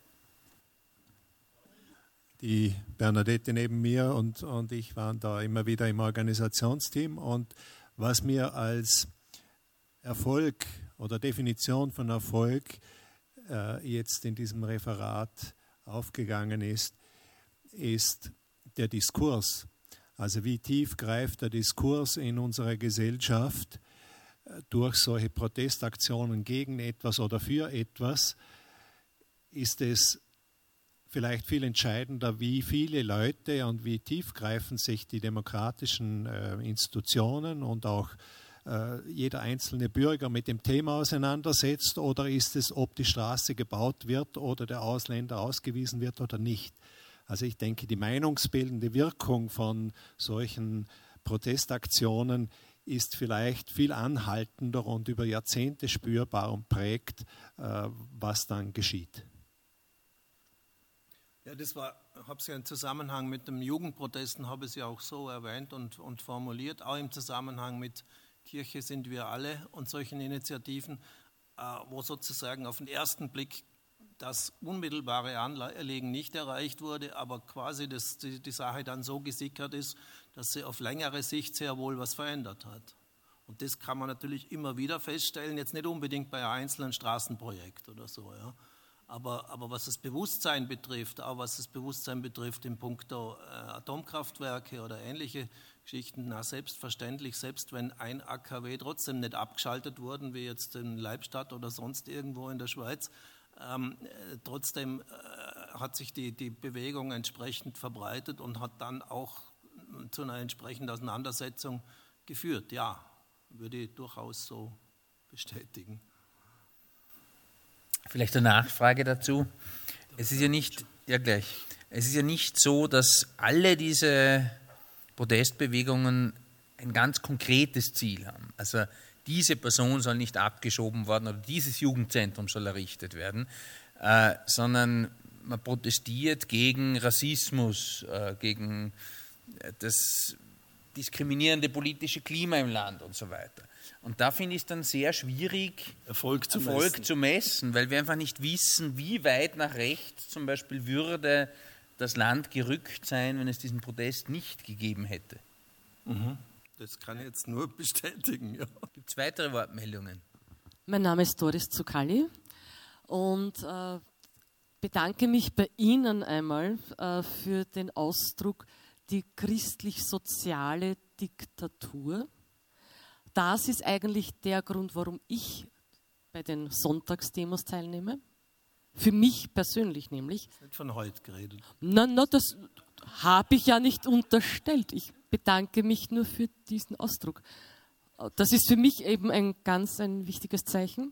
Die Bernadette neben mir und, und ich waren da immer wieder im Organisationsteam und was mir als Erfolg oder Definition von Erfolg äh, jetzt in diesem Referat aufgegangen ist, ist der Diskurs. Also wie tief greift der Diskurs in unserer Gesellschaft durch solche Protestaktionen gegen etwas oder für etwas, ist es vielleicht viel entscheidender, wie viele Leute und wie tiefgreifend sich die demokratischen äh, Institutionen und auch äh, jeder einzelne Bürger mit dem Thema auseinandersetzt, oder ist es, ob die Straße gebaut wird oder der Ausländer ausgewiesen wird oder nicht. Also ich denke, die meinungsbildende Wirkung von solchen Protestaktionen ist vielleicht viel anhaltender und über Jahrzehnte spürbar und prägt, äh, was dann geschieht. Ja, das war, habe es ja im Zusammenhang mit den Jugendprotesten, habe ich es ja auch so erwähnt und, und formuliert, auch im Zusammenhang mit Kirche sind wir alle und solchen Initiativen, äh, wo sozusagen auf den ersten Blick das unmittelbare Anliegen nicht erreicht wurde, aber quasi das, die, die Sache dann so gesickert ist, dass sie auf längere Sicht sehr wohl was verändert hat. Und das kann man natürlich immer wieder feststellen, jetzt nicht unbedingt bei einem einzelnen Straßenprojekt oder so, ja. Aber, aber was das Bewusstsein betrifft, auch was das Bewusstsein betrifft in puncto äh, Atomkraftwerke oder ähnliche Geschichten, na selbstverständlich, selbst wenn ein A K W trotzdem nicht abgeschaltet wurden, wie jetzt in Leibstadt oder sonst irgendwo in der Schweiz, ähm, äh, trotzdem äh, hat sich die, die Bewegung entsprechend verbreitet und hat dann auch zu einer entsprechenden Auseinandersetzung geführt. Ja, würde ich durchaus so bestätigen. Vielleicht eine Nachfrage dazu. Es ist ja nicht, ja gleich, es ist ja nicht so, dass alle diese Protestbewegungen ein ganz konkretes Ziel haben. Also diese Person soll nicht abgeschoben werden oder dieses Jugendzentrum soll errichtet werden, äh, sondern man protestiert gegen Rassismus, äh, gegen das diskriminierende politische Klima im Land und so weiter. Und da finde ich es dann sehr schwierig, Erfolg, zu, Erfolg messen. zu messen, weil wir einfach nicht wissen, wie weit nach rechts zum Beispiel würde das Land gerückt sein, wenn es diesen Protest nicht gegeben hätte. Mhm. Das kann ich jetzt nur bestätigen. Ja. Gibt es weitere Wortmeldungen? Mein Name ist Doris Zuccalli und äh, bedanke mich bei Ihnen einmal äh, für den Ausdruck die christlich-soziale Diktatur. Das ist eigentlich der Grund, warum ich bei den Sonntagsdemos teilnehme. Für mich persönlich nämlich. Nicht von heute geredet. Na, na, das habe ich ja nicht unterstellt. Ich bedanke mich nur für diesen Ausdruck. Das ist für mich eben ein ganz ein wichtiges Zeichen.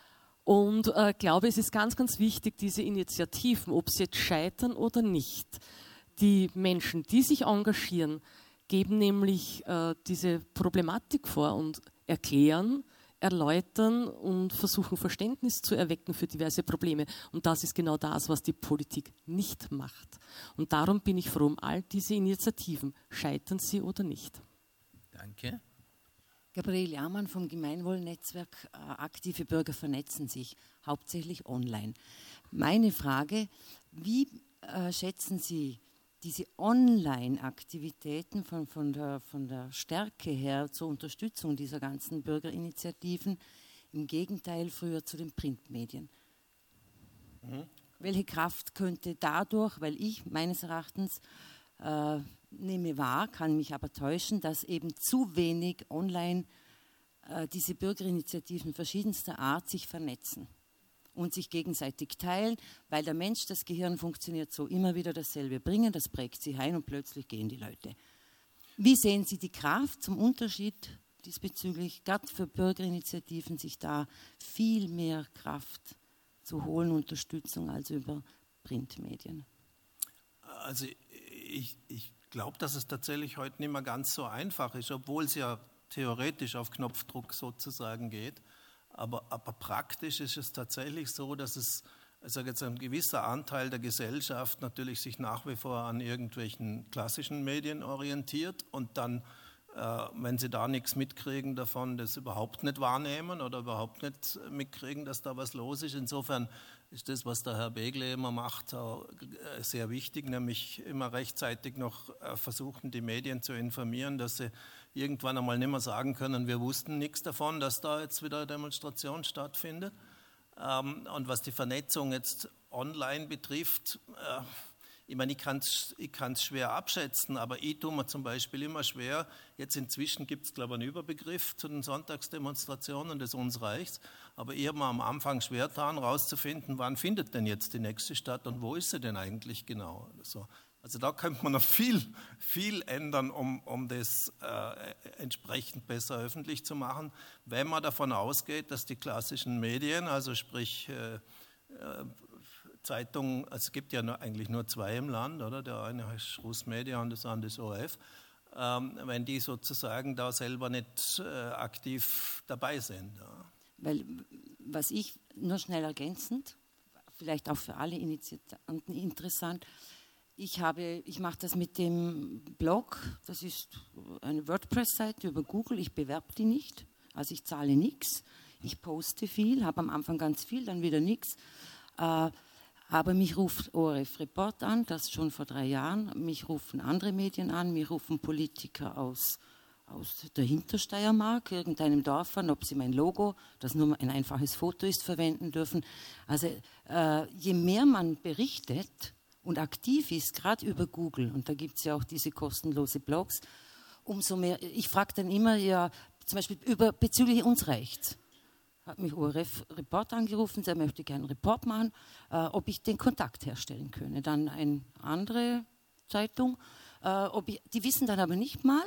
Und äh, glaube, es ist ganz, ganz wichtig, diese Initiativen, ob sie jetzt scheitern oder nicht. Die Menschen, die sich engagieren, geben nämlich äh, diese Problematik vor und erklären, erläutern und versuchen Verständnis zu erwecken für diverse Probleme. Und das ist genau das, was die Politik nicht macht. Und darum bin ich froh um all diese Initiativen, scheitern sie oder nicht. Danke. Gabriele Amann vom Gemeinwohlnetzwerk äh, Aktive Bürger vernetzen sich, hauptsächlich online. Meine Frage, wie äh, schätzen Sie diese Online-Aktivitäten von, von, der, von der Stärke her zur Unterstützung dieser ganzen Bürgerinitiativen im Gegenteil früher zu den Printmedien? Mhm. Welche Kraft könnte dadurch, weil ich meines Erachtens äh, nehme wahr, kann mich aber täuschen, dass eben zu wenig online äh, diese Bürgerinitiativen verschiedenster Art sich vernetzen und sich gegenseitig teilen, weil der Mensch, das Gehirn funktioniert so, immer wieder dasselbe bringen, das prägt sie ein und plötzlich gehen die Leute. Wie sehen Sie die Kraft zum Unterschied diesbezüglich, gerade für Bürgerinitiativen, sich da viel mehr Kraft zu holen, Unterstützung als über Printmedien? Also ich, ich glaube, dass es tatsächlich heute nicht mehr ganz so einfach ist, obwohl es ja theoretisch auf Knopfdruck sozusagen geht. Aber, aber praktisch ist es tatsächlich so, dass es, ich sage jetzt, ein gewisser Anteil der Gesellschaft natürlich sich nach wie vor an irgendwelchen klassischen Medien orientiert und dann, äh, wenn sie da nichts mitkriegen davon, das überhaupt nicht wahrnehmen oder überhaupt nicht mitkriegen, dass da was los ist. Insofern ist das, was der Herr Begle immer macht, sehr wichtig, nämlich immer rechtzeitig noch versuchen, die Medien zu informieren, dass sie irgendwann einmal nicht mehr sagen können, wir wussten nichts davon, dass da jetzt wieder eine Demonstration stattfindet. Und was die Vernetzung jetzt online betrifft, ich meine, ich kann es ich kann's schwer abschätzen, aber ich tue mir zum Beispiel immer schwer, jetzt inzwischen gibt es, glaube ich, einen Überbegriff zu den Sonntagsdemonstrationen des Unreichs, aber ich habe mir am Anfang schwer getan, herauszufinden, wann findet denn jetzt die nächste statt und wo ist sie denn eigentlich genau. Also, also da könnte man noch viel, viel ändern, um, um das äh, entsprechend besser öffentlich zu machen, wenn man davon ausgeht, dass die klassischen Medien, also sprich äh, äh, Zeitungen, also es gibt ja nur, eigentlich nur zwei im Land, oder? Der eine heißt Russmedia und das andere ist O R F. Ähm, wenn die sozusagen da selber nicht äh, aktiv dabei sind. Ja. Weil, was ich nur schnell ergänzend, vielleicht auch für alle Initianten interessant, ich, habe, ich mache das mit dem Blog, das ist eine WordPress-Seite über Google, ich bewerbe die nicht, also ich zahle nichts, ich poste viel, habe am Anfang ganz viel, dann wieder nichts. Äh, Aber mich ruft O R F Report an, das schon vor drei Jahren. Mich rufen andere Medien an, mich rufen Politiker aus, aus der Hintersteiermark, irgendeinem Dorf an, ob sie mein Logo, das nur ein einfaches Foto ist, verwenden dürfen. Also äh, je mehr man berichtet und aktiv ist, gerade über Google, und da gibt es ja auch diese kostenlose Blogs, umso mehr, ich frage dann immer, ja, zum Beispiel über, bezüglich uns Rechts, hat mich O R F-Report angerufen, der möchte gerne einen Report machen, äh, ob ich den Kontakt herstellen könne. Dann eine andere Zeitung, äh, ob ich, die wissen dann aber nicht mal,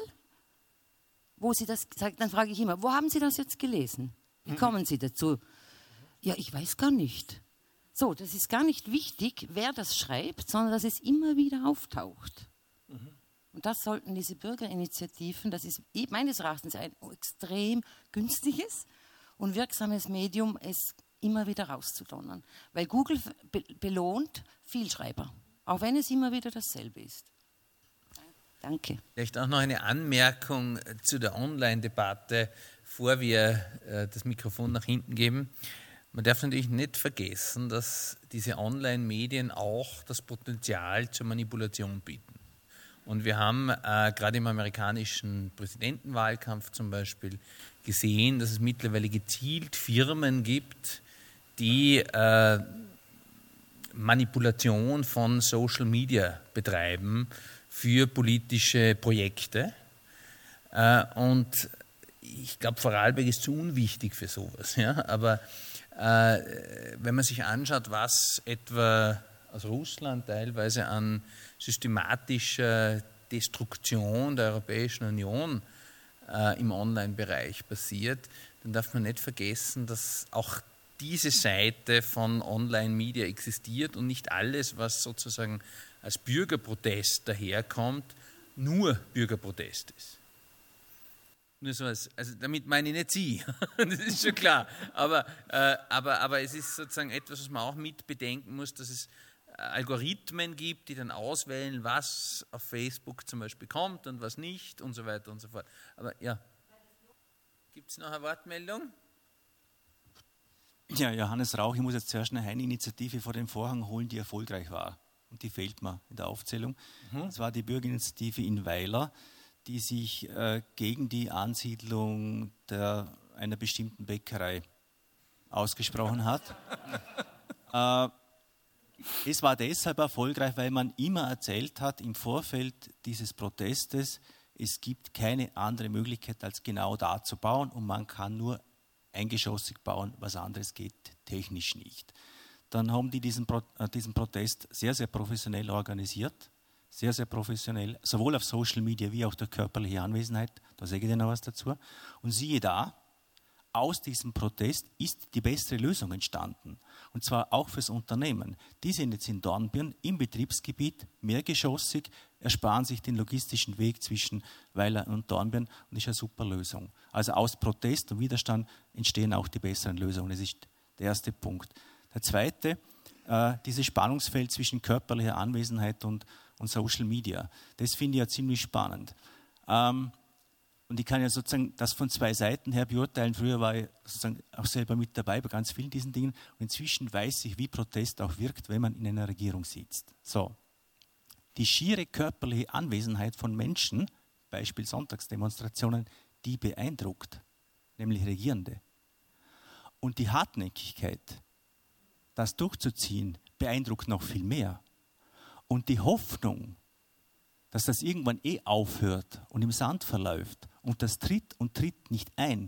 wo sie das gesagt, dann frage ich immer, wo haben Sie das jetzt gelesen? Wie kommen Sie dazu? Ja, ich weiß gar nicht. So, das ist gar nicht wichtig, wer das schreibt, sondern dass es immer wieder auftaucht. Mhm. Und das sollten diese Bürgerinitiativen, das ist meines Erachtens ein extrem günstiges und wirksames Medium, es immer wieder rauszudonnern. Weil Google be belohnt Vielschreiber, auch wenn es immer wieder dasselbe ist. Danke. Vielleicht auch noch eine Anmerkung zu der Online-Debatte, bevor wir äh, das Mikrofon nach hinten geben. Man darf natürlich nicht vergessen, dass diese Online-Medien auch das Potenzial zur Manipulation bieten. Und wir haben äh, gerade im amerikanischen Präsidentenwahlkampf zum Beispiel gesehen, dass es mittlerweile gezielt Firmen gibt, die äh, Manipulation von Social Media betreiben für politische Projekte. Äh, und ich glaube, Vorarlberg ist zu unwichtig für sowas. Ja? Aber äh, wenn man sich anschaut, was etwa aus Russland teilweise an systematischer Destruktion der Europäischen Union äh, im Online-Bereich passiert, dann darf man nicht vergessen, dass auch diese Seite von Online-Media existiert und nicht alles, was sozusagen als Bürgerprotest daherkommt, nur Bürgerprotest ist. Nur so als, also damit meine ich nicht Sie, das ist schon klar. Aber, äh, aber, aber es ist sozusagen etwas, was man auch mit bedenken muss, dass es Algorithmen gibt, die dann auswählen, was auf Facebook zum Beispiel kommt und was nicht und so weiter und so fort. Aber ja, gibt es noch eine Wortmeldung? Ja, Johannes Rauch, ich muss jetzt zuerst eine Initiative vor den Vorhang holen, die erfolgreich war. Und die fehlt mir in der Aufzählung. Mhm. Das war die Bürgerinitiative in Weiler, die sich äh, gegen die Ansiedlung der, einer bestimmten Bäckerei ausgesprochen hat. äh, es war deshalb erfolgreich, weil man immer erzählt hat im Vorfeld dieses Protestes, es gibt keine andere Möglichkeit, als genau da zu bauen und man kann nur eingeschossig bauen, was anderes geht technisch nicht. Dann haben die diesen, Pro, äh, diesen Protest sehr, sehr professionell organisiert, sehr, sehr professionell, sowohl auf Social Media wie auch der körperliche Anwesenheit, da sage ich dir noch was dazu. Und siehe da, aus diesem Protest ist die bessere Lösung entstanden. Und zwar auch fürs Unternehmen. Die sind jetzt in Dornbirn im Betriebsgebiet mehrgeschossig, ersparen sich den logistischen Weg zwischen Weiler und Dornbirn und ist eine super Lösung. Also aus Protest und Widerstand entstehen auch die besseren Lösungen. Das ist der erste Punkt. Der zweite, äh, dieses Spannungsfeld zwischen körperlicher Anwesenheit und, und Social Media. Das finde ich ja ziemlich spannend. Ähm, Und ich kann ja sozusagen das von zwei Seiten her beurteilen. Früher war ich sozusagen auch selber mit dabei bei ganz vielen diesen Dingen. Und inzwischen weiß ich, wie Protest auch wirkt, wenn man in einer Regierung sitzt. So. Die schiere körperliche Anwesenheit von Menschen, Beispiel Sonntagsdemonstrationen, die beeindruckt, nämlich Regierende. Und die Hartnäckigkeit, das durchzuziehen, beeindruckt noch viel mehr. Und die Hoffnung, dass das irgendwann eh aufhört und im Sand verläuft und das tritt und tritt nicht ein,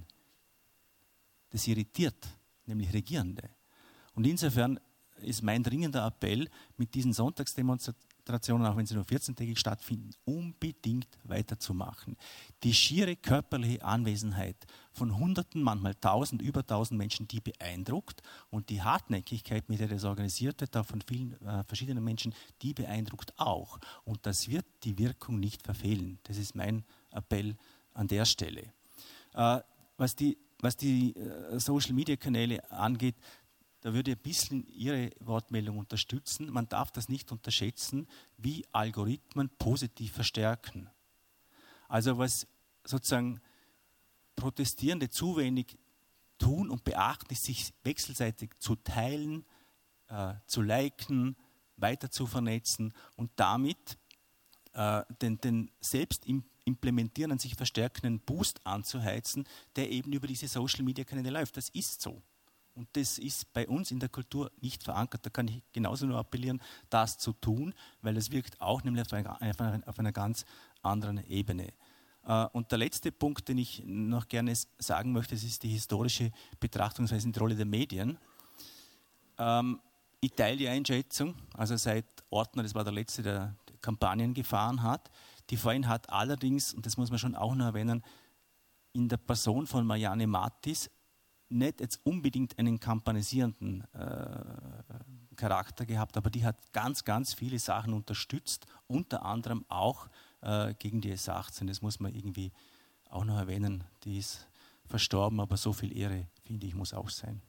das irritiert, nämlich Regierende. Und insofern ist mein dringender Appell, mit diesen Sonntagsdemonstrationen, auch wenn sie nur vierzehntägig stattfinden, unbedingt weiterzumachen. Die schiere körperliche Anwesenheit von Hunderten, manchmal Tausend, über Tausend Menschen, die beeindruckt, und die Hartnäckigkeit, mit der das organisiert wird, auch von vielen äh, verschiedenen Menschen, die beeindruckt auch. Und das wird die Wirkung nicht verfehlen. Das ist mein Appell an der Stelle. Äh, was die, was die äh, Social-Media-Kanäle angeht, da würde ich ein bisschen Ihre Wortmeldung unterstützen. Man darf das nicht unterschätzen, wie Algorithmen positiv verstärken. Also was sozusagen Protestierende zu wenig tun und beachten, ist, sich wechselseitig zu teilen, äh, zu liken, weiter zu vernetzen und damit äh, den, den selbst im implementieren, einen sich verstärkenden Boost anzuheizen, der eben über diese Social-Media-Kanäle läuft. Das ist so. Und das ist bei uns in der Kultur nicht verankert. Da kann ich genauso nur appellieren, das zu tun, weil es wirkt auch nämlich auf einer, auf einer ganz anderen Ebene. Und der letzte Punkt, den ich noch gerne sagen möchte, das ist die historische Betrachtungsweise, die Rolle der Medien. Ähm, ich teile die Einschätzung, also seit Ortner, das war der letzte, der Kampagnen gefahren hat. Die Verein hat allerdings, und das muss man schon auch noch erwähnen, in der Person von Marianne Matthies nicht jetzt unbedingt einen kampanisierenden äh, Charakter gehabt, aber die hat ganz, ganz viele Sachen unterstützt, unter anderem auch äh, gegen die S achtzehn. Das muss man irgendwie auch noch erwähnen. Die ist verstorben, aber so viel Ehre, finde ich, muss auch sein.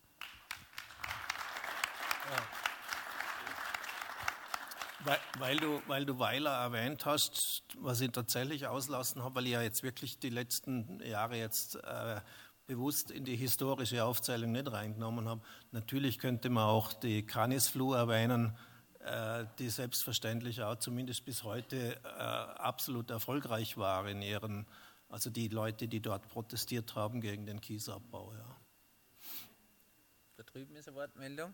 Weil, weil, du, weil du Weiler erwähnt hast, was ich tatsächlich auslassen habe, weil ich ja jetzt wirklich die letzten Jahre jetzt äh, bewusst in die historische Aufzählung nicht reingenommen habe. Natürlich könnte man auch die Canisflu erwähnen, äh, die selbstverständlich auch zumindest bis heute äh, absolut erfolgreich war in ihren, also die Leute, die dort protestiert haben gegen den Kiesabbau. Ja. Da drüben ist eine Wortmeldung.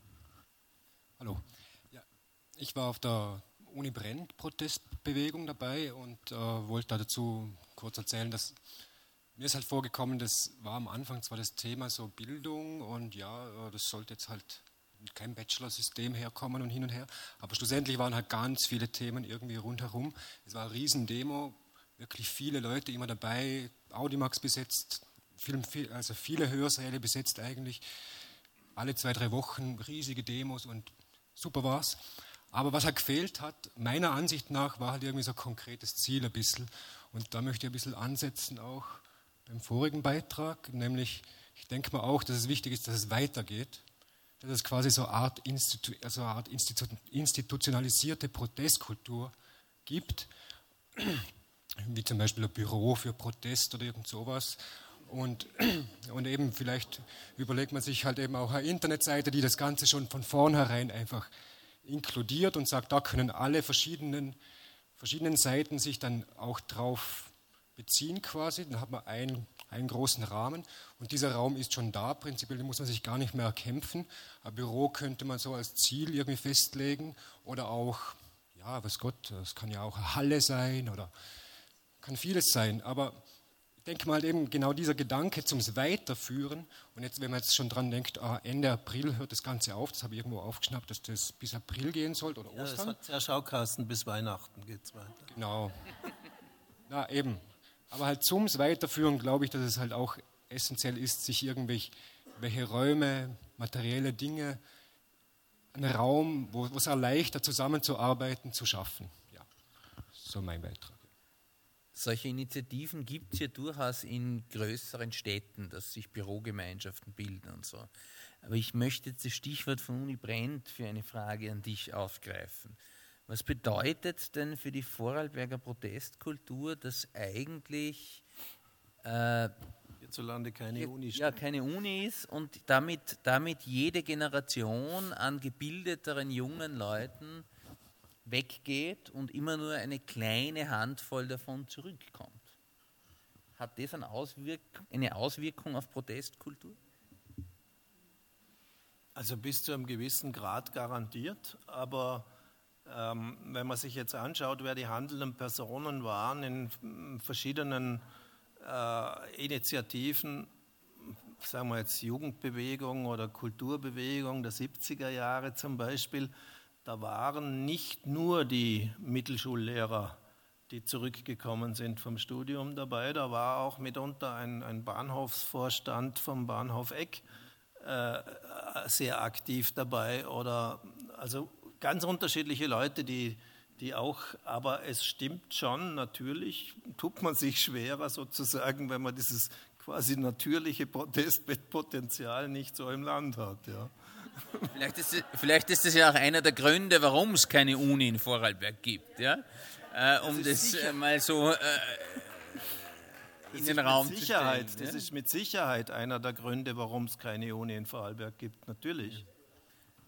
Hallo. Ja, ich war auf der Uni Brenn Protestbewegung dabei und äh, wollte dazu kurz erzählen, dass mir ist halt vorgekommen, das war am Anfang zwar das Thema so Bildung und ja, das sollte jetzt halt mit keinem Bachelor-System herkommen und hin und her, aber schlussendlich waren halt ganz viele Themen irgendwie rundherum. Es war eine Riesendemo, wirklich viele Leute immer dabei, Audimax besetzt, Film, also viele Hörsäle besetzt eigentlich, alle zwei, drei Wochen riesige Demos und super war's. Aber was halt gefehlt hat, meiner Ansicht nach, war halt irgendwie so ein konkretes Ziel ein bisschen. Und da möchte ich ein bisschen ansetzen auch beim vorigen Beitrag, nämlich ich denke mal auch, dass es wichtig ist, dass es weitergeht, dass es quasi so eine Art, Institu also eine Art Institu institutionalisierte Protestkultur gibt, wie zum Beispiel ein Büro für Protest oder irgend sowas. Und, und eben vielleicht überlegt man sich halt eben auch eine Internetseite, die das Ganze schon von vornherein einfach inkludiert und sagt, da können alle verschiedenen, verschiedenen Seiten sich dann auch drauf beziehen quasi. Dann hat man einen, einen großen Rahmen und dieser Raum ist schon da, prinzipiell muss man sich gar nicht mehr erkämpfen. Ein Büro könnte man so als Ziel irgendwie festlegen oder auch, ja, was Gott, es kann ja auch eine Halle sein oder kann vieles sein, aber ich denke mal eben genau dieser Gedanke zum Weiterführen und jetzt, wenn man jetzt schon dran denkt, ah, Ende April hört das Ganze auf, das habe ich irgendwo aufgeschnappt, dass das bis April gehen soll oder ja, Ostern. Das hat ja Schaukasten, bis Weihnachten geht es weiter. Genau. Na eben. Aber halt zum Weiterführen glaube ich, dass es halt auch essentiell ist, sich irgendwelche welche Räume, materielle Dinge, einen Raum, wo es erleichtert, zusammenzuarbeiten, zu schaffen. Ja, so mein Beitrag. Solche Initiativen gibt es ja durchaus in größeren Städten, dass sich Bürogemeinschaften bilden und so. Aber ich möchte jetzt das Stichwort von Uni Brenn für eine Frage an dich aufgreifen. Was bedeutet denn für die Vorarlberger Protestkultur, dass eigentlich äh, hierzulande keine Uni ja, keine Uni ist und damit, damit jede Generation an gebildeteren jungen Leuten weggeht und immer nur eine kleine Handvoll davon zurückkommt? Hat das eine Auswirkung, eine Auswirkung auf Protestkultur? Also bis zu einem gewissen Grad garantiert, aber ähm, wenn man sich jetzt anschaut, wer die handelnden Personen waren in verschiedenen äh, Initiativen, sagen wir jetzt Jugendbewegung oder Kulturbewegung der siebziger Jahre zum Beispiel, da waren nicht nur die Mittelschullehrer, die zurückgekommen sind vom Studium dabei, da war auch mitunter ein, ein Bahnhofsvorstand vom Bahnhof Eck äh, sehr aktiv dabei oder also ganz unterschiedliche Leute, die, die auch, aber es stimmt schon, natürlich tut man sich schwerer sozusagen, wenn man dieses quasi natürliche Protestpotenzial nicht so im Land hat, ja. Vielleicht ist, das, vielleicht ist das ja auch einer der Gründe, warum es keine Uni in Vorarlberg gibt, ja? Äh, um das, das mal so äh, in den Raum zu stellen. Das ja? ist mit Sicherheit einer der Gründe, warum es keine Uni in Vorarlberg gibt, natürlich.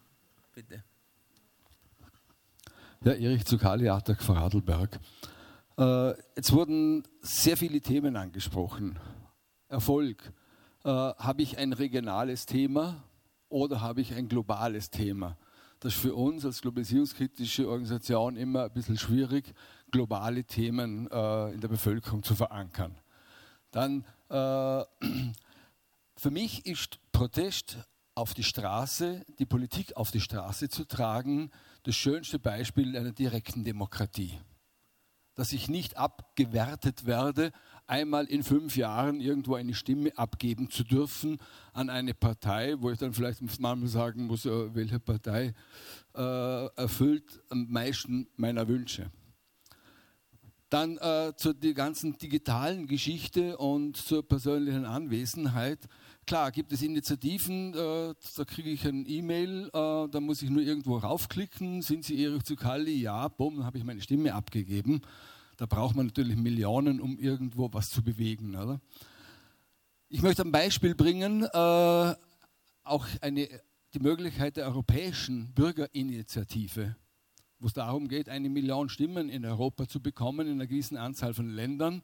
Bitte. Ja, Erich Zuccalli, Attag Vorarlberg. Äh, jetzt wurden sehr viele Themen angesprochen. Erfolg. Äh, habe ich ein regionales Thema oder habe ich ein globales Thema? Das ist für uns als globalisierungskritische Organisation immer ein bisschen schwierig, globale Themen äh, in der Bevölkerung zu verankern. Dann, äh, für mich ist Protest auf die Straße, die Politik auf die Straße zu tragen, das schönste Beispiel einer direkten Demokratie. Dass ich nicht abgewertet werde, einmal in fünf Jahren irgendwo eine Stimme abgeben zu dürfen an eine Partei, wo ich dann vielleicht manchmal sagen muss, welche Partei äh, erfüllt am meisten meiner Wünsche. Dann äh, zur die ganzen digitalen Geschichte und zur persönlichen Anwesenheit. Klar, gibt es Initiativen, äh, da kriege ich ein E-Mail, äh, da muss ich nur irgendwo raufklicken, sind Sie Erich Tsoukalis? Ja, bumm, dann habe ich meine Stimme abgegeben. Da braucht man natürlich Millionen, um irgendwo was zu bewegen. Oder? Ich möchte ein Beispiel bringen, äh, auch eine, die Möglichkeit der europäischen Bürgerinitiative, wo es darum geht, eine Million Stimmen in Europa zu bekommen, in einer gewissen Anzahl von Ländern.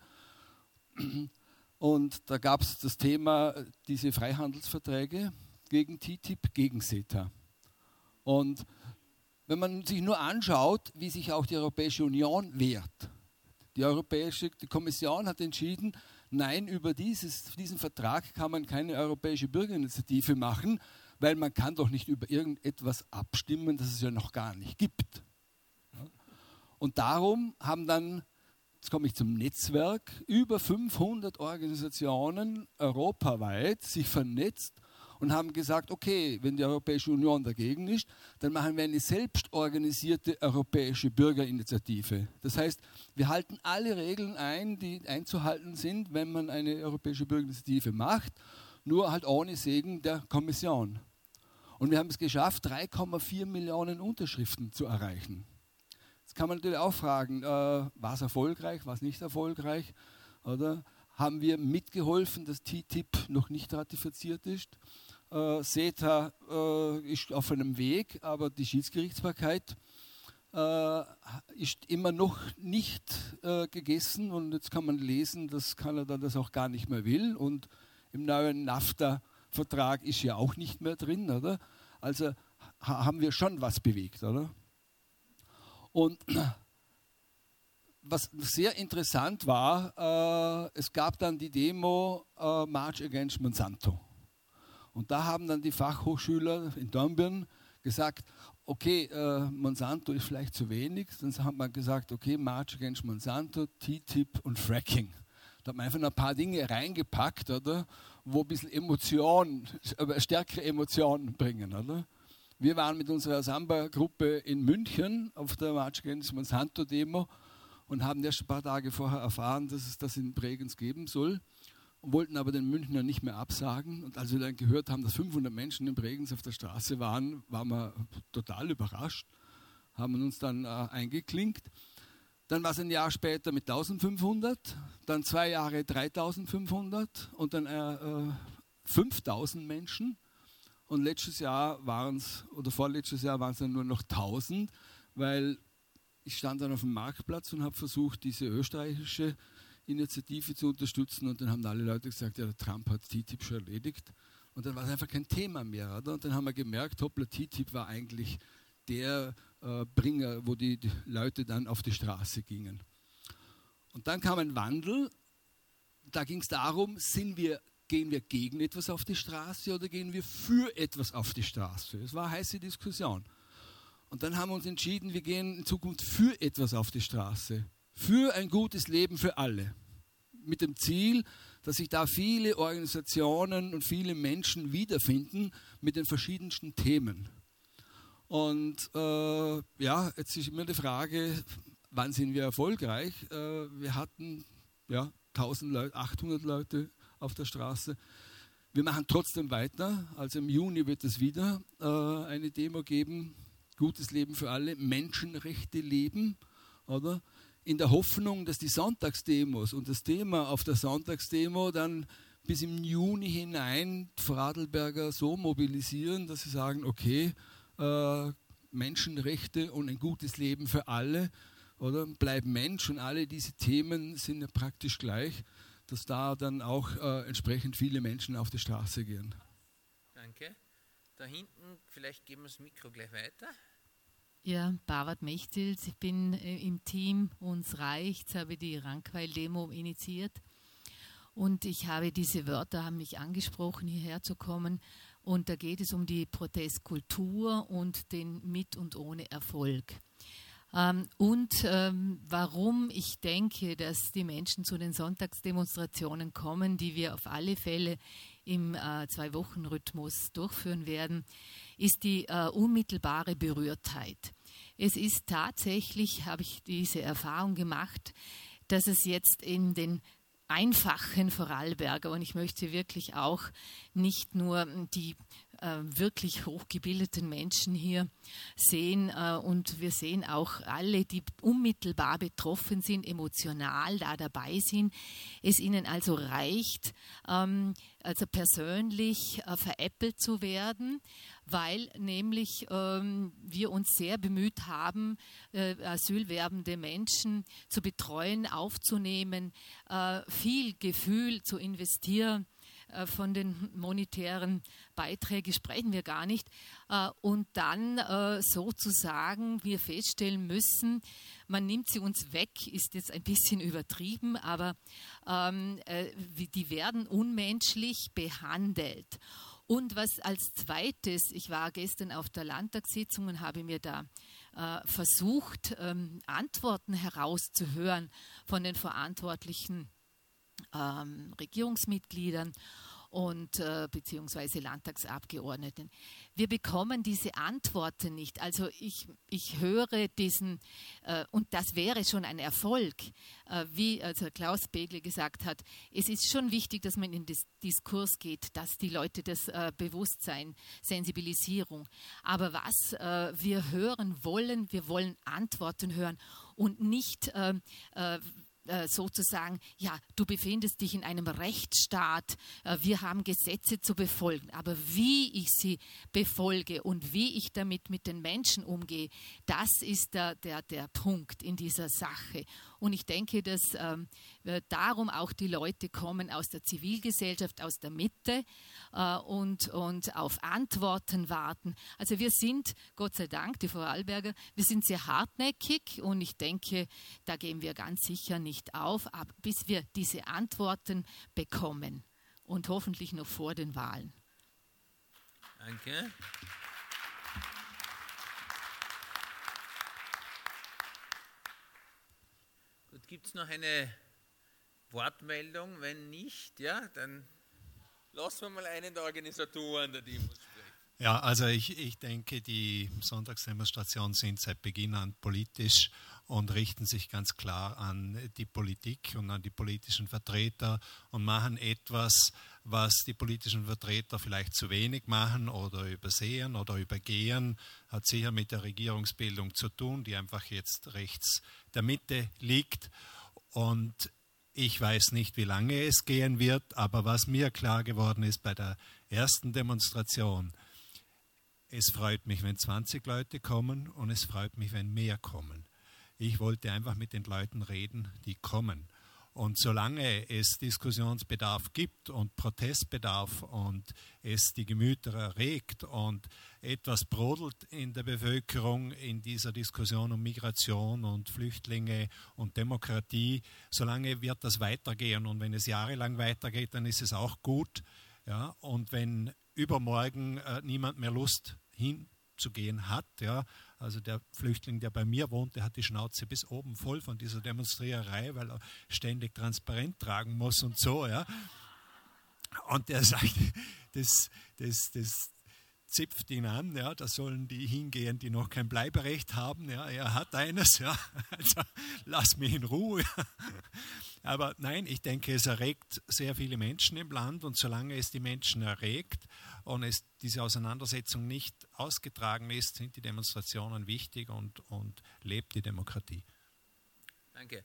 Und da gab es das Thema, diese Freihandelsverträge gegen T T I P, gegen CETA. Und wenn man sich nur anschaut, wie sich auch die Europäische Union wehrt, die Europäische die Kommission hat entschieden, nein, über dieses, diesen Vertrag kann man keine europäische Bürgerinitiative machen, weil man kann doch nicht über irgendetwas abstimmen, das es ja noch gar nicht gibt. Und darum haben dann, jetzt komme ich zum Netzwerk, über fünfhundert Organisationen europaweit sich vernetzt und haben gesagt, okay, wenn die Europäische Union dagegen ist, dann machen wir eine selbstorganisierte europäische Bürgerinitiative. Das heißt, wir halten alle Regeln ein, die einzuhalten sind, wenn man eine europäische Bürgerinitiative macht, nur halt ohne Segen der Kommission. Und wir haben es geschafft, drei Komma vier Millionen Unterschriften zu erreichen. Jetzt kann man natürlich auch fragen, äh, war es erfolgreich, war es nicht erfolgreich? Oder haben wir mitgeholfen, dass T T I P noch nicht ratifiziert ist? Äh, CETA äh, ist auf einem Weg, aber die Schiedsgerichtsbarkeit äh, ist immer noch nicht äh, gegessen. Und jetzt kann man lesen, dass Kanada das auch gar nicht mehr will. Und im neuen NAFTA-Vertrag ist ja auch nicht mehr drin, oder? Also ha- haben wir schon was bewegt, oder? Und was sehr interessant war, äh, es gab dann die Demo äh, March Against Monsanto. Und da haben dann die Fachhochschüler in Dornbirn gesagt, okay, äh, Monsanto ist vielleicht zu wenig. Dann hat man gesagt, okay, March Against Monsanto, T T I P und Fracking. Da hat man einfach ein paar Dinge reingepackt, oder, wo ein bisschen Emotion, stärkere Emotionen bringen, oder? Wir waren mit unserer Samba-Gruppe in München auf der March Against Monsanto-Demo und haben erst ein paar Tage vorher erfahren, dass es das in Bregenz geben soll und wollten aber den Münchner nicht mehr absagen. Und als wir dann gehört haben, dass fünfhundert Menschen in Bregenz auf der Straße waren, waren wir total überrascht, haben uns dann äh, eingeklinkt. Dann war es ein Jahr später mit eintausendfünfhundert, dann zwei Jahre dreitausendfünfhundert und dann äh, fünftausend Menschen. Und letztes Jahr waren es, oder vorletztes Jahr waren es dann nur noch tausend, weil ich stand dann auf dem Marktplatz und habe versucht, diese österreichische Initiative zu unterstützen. Und dann haben alle Leute gesagt, ja, der Trump hat T T I P schon erledigt. Und dann war es einfach kein Thema mehr. Oder? Und dann haben wir gemerkt, hoppla, T T I P war eigentlich der äh, Bringer, wo die, die Leute dann auf die Straße gingen. Und dann kam ein Wandel. Da ging es darum, sind wir Gehen wir gegen etwas auf die Straße oder gehen wir für etwas auf die Straße? Es war eine heiße Diskussion. Und dann haben wir uns entschieden, wir gehen in Zukunft für etwas auf die Straße. Für ein gutes Leben für alle. Mit dem Ziel, dass sich da viele Organisationen und viele Menschen wiederfinden mit den verschiedensten Themen. Und äh, ja, jetzt ist immer die Frage, wann sind wir erfolgreich? Äh, wir hatten ja, tausend Leute, achthundert Leute auf der Straße. Wir machen trotzdem weiter. Also im Juni wird es wieder äh, eine Demo geben. Gutes Leben für alle, Menschenrechte leben, oder? In der Hoffnung, dass die Sonntagsdemos und das Thema auf der Sonntagsdemo dann bis im Juni hinein Vorarlberger so mobilisieren, dass sie sagen, okay, äh, Menschenrechte und ein gutes Leben für alle. oder? Bleib Mensch und alle diese Themen sind ja praktisch gleich, dass da dann auch äh, entsprechend viele Menschen auf die Straße gehen. Danke. Da hinten, vielleicht geben wir das Mikro gleich weiter. Ja, Barbara Mechtils, ich bin äh, im Team Uns reicht's, habe die Rankweil-Demo initiiert und ich habe diese Wörter, haben mich angesprochen, hierher zu kommen und da geht es um die Protestkultur und den mit und ohne Erfolg. Ähm, und ähm, warum ich denke, dass die Menschen zu den Sonntagsdemonstrationen kommen, die wir auf alle Fälle im äh, Zwei-Wochen-Rhythmus durchführen werden, ist die äh, unmittelbare Berührtheit. Es ist tatsächlich, habe ich diese Erfahrung gemacht, dass es jetzt in den einfachen Vorarlberger, und ich möchte wirklich auch nicht nur die äh, wirklich hochgebildeten Menschen hier sehen, äh, und wir sehen auch alle, die unmittelbar betroffen sind, emotional da dabei sind, es ihnen also reicht, ähm, also persönlich äh, veräppelt zu werden, weil nämlich ähm, wir uns sehr bemüht haben, äh, asylwerbende Menschen zu betreuen, aufzunehmen, äh, viel Gefühl zu investieren. Äh, von den monetären Beiträgen sprechen wir gar nicht. Äh, und dann äh, sozusagen wir feststellen müssen, man nimmt sie uns weg, ist jetzt ein bisschen übertrieben, aber ähm, äh, die werden unmenschlich behandelt. Und was als Zweites, ich war gestern auf der Landtagssitzung und habe mir da äh, versucht, ähm, Antworten herauszuhören von den verantwortlichen ähm, Regierungsmitgliedern und äh, beziehungsweise Landtagsabgeordneten. Wir bekommen diese Antworten nicht. Also ich, ich höre diesen, äh, und das wäre schon ein Erfolg, äh, wie also Klaus Begle gesagt hat, es ist schon wichtig, dass man in den Diskurs geht, dass die Leute das äh, Bewusstsein, Sensibilisierung, aber was äh, wir hören wollen, wir wollen Antworten hören und nicht äh, äh, sozusagen, ja, du befindest dich in einem Rechtsstaat, wir haben Gesetze zu befolgen, aber wie ich sie befolge und wie ich damit mit den Menschen umgehe, das ist der, der, der Punkt in dieser Sache. Und ich denke, dass ähm, darum auch die Leute kommen aus der Zivilgesellschaft, aus der Mitte äh, und, und auf Antworten warten. Also wir sind, Gott sei Dank, die Vorarlberger, wir sind sehr hartnäckig und ich denke, da gehen wir ganz sicher nicht auf, ab, bis wir diese Antworten bekommen und hoffentlich noch vor den Wahlen. Danke. Gut, gibt es noch eine Wortmeldung? Wenn nicht, ja, dann lassen wir mal einen der Organisatoren der Demos sprechen. Ja, also ich, ich denke, die Sonntagsdemonstrationen sind seit Beginn an politisch und richten sich ganz klar an die Politik und an die politischen Vertreter und machen etwas, was die politischen Vertreter vielleicht zu wenig machen oder übersehen oder übergehen, hat sicher mit der Regierungsbildung zu tun, die einfach jetzt rechts der Mitte liegt. Und ich weiß nicht, wie lange es gehen wird, aber was mir klar geworden ist bei der ersten Demonstration, es freut mich, wenn zwanzig Leute kommen und es freut mich, wenn mehr kommen. Ich wollte einfach mit den Leuten reden, die kommen. Und solange es Diskussionsbedarf gibt und Protestbedarf und es die Gemüter erregt und etwas brodelt in der Bevölkerung in dieser Diskussion um Migration und Flüchtlinge und Demokratie, solange wird das weitergehen. Und wenn es jahrelang weitergeht, dann ist es auch gut. Ja? Und wenn übermorgen äh, niemand mehr Lust hinzugehen hat, ja, also der Flüchtling, der bei mir wohnt, der hat die Schnauze bis oben voll von dieser Demonstriererei, weil er ständig transparent tragen muss und so, ja. Und der sagt, das, das, das zipft ihn an, ja, da sollen die hingehen, die noch kein Bleiberecht haben, ja, er hat eines, ja, also lass mich in Ruhe. Aber nein, ich denke, es erregt sehr viele Menschen im Land und solange es die Menschen erregt und es diese Auseinandersetzung nicht ausgetragen ist, sind die Demonstrationen wichtig und, und lebt die Demokratie. Danke.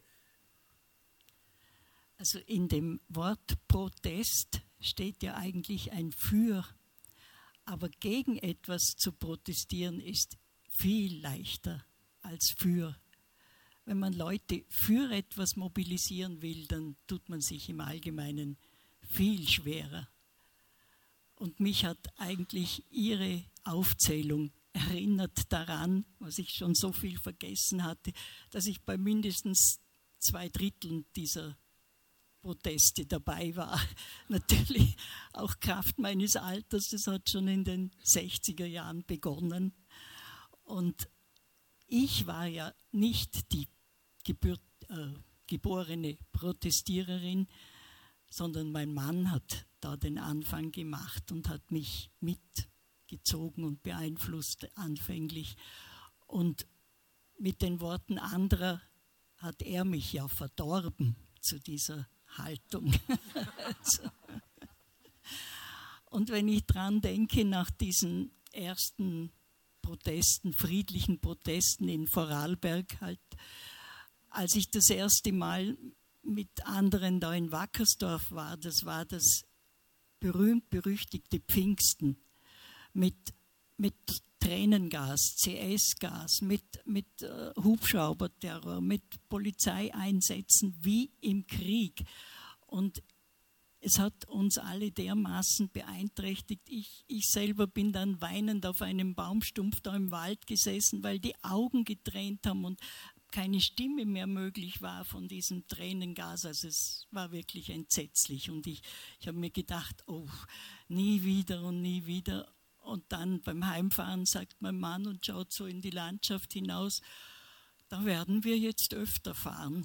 Also in dem Wort Protest steht ja eigentlich ein Für, aber gegen etwas zu protestieren ist viel leichter als für. wenn man Leute für etwas mobilisieren will, dann tut man sich im Allgemeinen viel schwerer. Und mich hat eigentlich Ihre Aufzählung erinnert daran, was ich schon so viel vergessen hatte, dass ich bei mindestens zwei Dritteln dieser Proteste dabei war. Natürlich auch Kraft meines Alters, das hat schon in den sechziger Jahren begonnen. Und ich war ja nicht die Geburt, äh, geborene Protestiererin, sondern mein Mann hat da den Anfang gemacht und hat mich mitgezogen und beeinflusst anfänglich. Und mit den Worten anderer hat er mich ja verdorben zu dieser Haltung. Und wenn ich dran denke, nach diesen ersten Protesten, friedlichen Protesten in Vorarlberg, halt, als ich das erste Mal mit anderen da in Wackersdorf war, das war das berühmt-berüchtigte Pfingsten mit, mit Tränengas, C S-Gas, mit, mit uh, Hubschrauberterror, mit Polizeieinsätzen wie im Krieg. Und es hat uns alle dermaßen beeinträchtigt. Ich, ich selber bin dann weinend auf einem Baumstumpf da im Wald gesessen, weil die Augen getränt haben und keine Stimme mehr möglich war von diesem Tränengas. Also es war wirklich entsetzlich. Und ich, ich habe mir gedacht, oh, nie wieder und nie wieder. Und dann beim Heimfahren sagt mein Mann und schaut so in die Landschaft hinaus, da werden wir jetzt öfter fahren.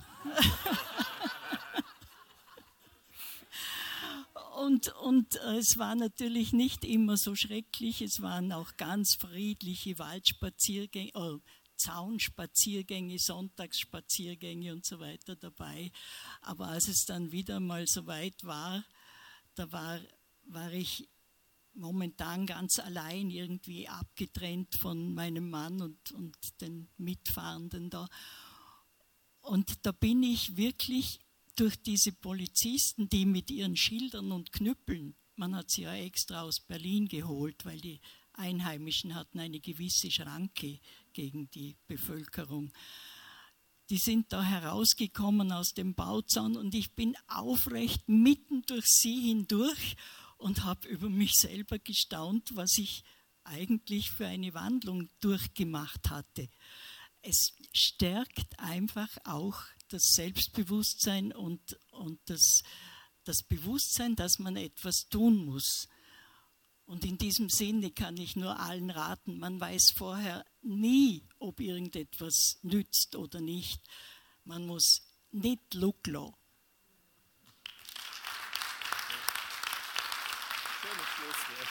Und, und äh, es war natürlich nicht immer so schrecklich, es waren auch ganz friedliche Waldspaziergänge, äh, Zaunspaziergänge, Sonntagsspaziergänge und so weiter dabei. Aber als es dann wieder mal so weit war, da war, war ich momentan ganz allein irgendwie abgetrennt von meinem Mann und, und den Mitfahrenden da. Und da bin ich wirklich durch diese Polizisten, die mit ihren Schildern und Knüppeln, man hat sie ja extra aus Berlin geholt, weil die Einheimischen hatten eine gewisse Schranke gegen die Bevölkerung. Die sind da herausgekommen aus dem Bauzaun und ich bin aufrecht mitten durch sie hindurch und habe über mich selber gestaunt, was ich eigentlich für eine Wandlung durchgemacht hatte. Es stärkt einfach auch das Selbstbewusstsein und, und das, das Bewusstsein, dass man etwas tun muss. Und in diesem Sinne kann ich nur allen raten, man weiß vorher nie, ob irgendetwas nützt oder nicht. Man muss nicht look lassen. Schönes Schlusswort.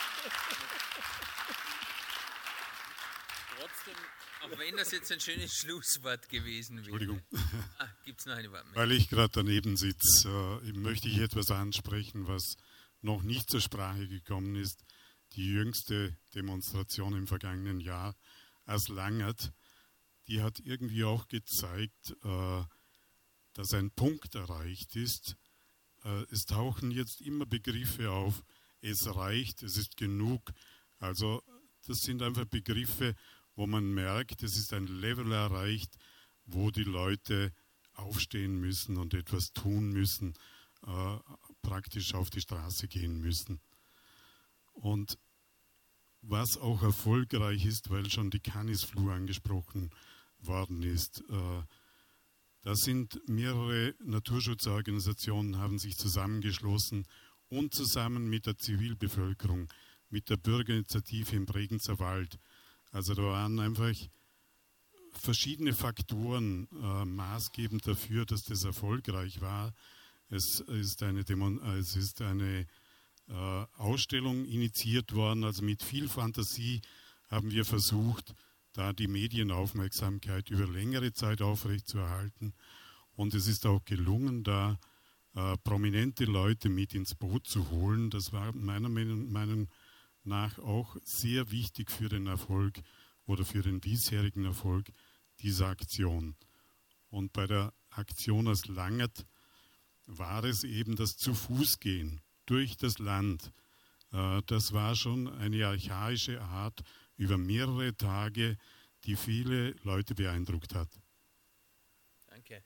Trotzdem, auch wenn das jetzt ein schönes Schlusswort gewesen wäre. Entschuldigung. Ah, gibt es noch eine Wort? Weil ich gerade daneben sitze, äh, möchte ich etwas ansprechen, was noch nicht zur Sprache gekommen ist. Die jüngste Demonstration im vergangenen Jahr aus Langert, die hat irgendwie auch gezeigt, äh, dass ein Punkt erreicht ist. Äh, es tauchen jetzt immer Begriffe auf, es reicht, es ist genug. Also das sind einfach Begriffe, wo man merkt, es ist ein Level erreicht, wo die Leute aufstehen müssen und etwas tun müssen, äh, praktisch auf die Straße gehen müssen. Und was auch erfolgreich ist, weil schon die Canisflu angesprochen worden ist, äh, da sind mehrere Naturschutzorganisationen, haben sich zusammengeschlossen und zusammen mit der Zivilbevölkerung, mit der Bürgerinitiative im Bregenzer Wald. Also da waren einfach verschiedene Faktoren äh, maßgebend dafür, dass das erfolgreich war. Es ist eine, Demo, es ist eine äh, Ausstellung initiiert worden, also mit viel Fantasie haben wir versucht, da die Medienaufmerksamkeit über längere Zeit aufrechtzuerhalten. Und es ist auch gelungen, da äh, prominente Leute mit ins Boot zu holen. Das war meiner Meinung nach auch sehr wichtig für den Erfolg oder für den bisherigen Erfolg dieser Aktion. Und bei der Aktion aus Langert war es eben das Zu-Fuß-Gehen durch das Land. Äh, das war schon eine archaische Art über mehrere Tage, die viele Leute beeindruckt hat. Danke.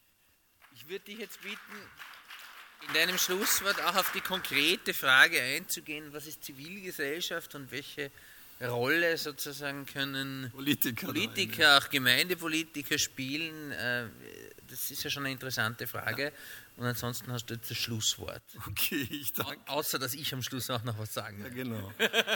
Ich würde dich jetzt bitten, in deinem Schlusswort auch auf die konkrete Frage einzugehen, was ist Zivilgesellschaft und welche Rolle sozusagen können Politiker, Politiker auch Gemeindepolitiker spielen. Das ist ja schon eine interessante Frage. Ja. Und ansonsten hast du jetzt das Schlusswort. Okay, ich danke. Au außer, dass ich am Schluss auch noch was sagen will. Ja, genau.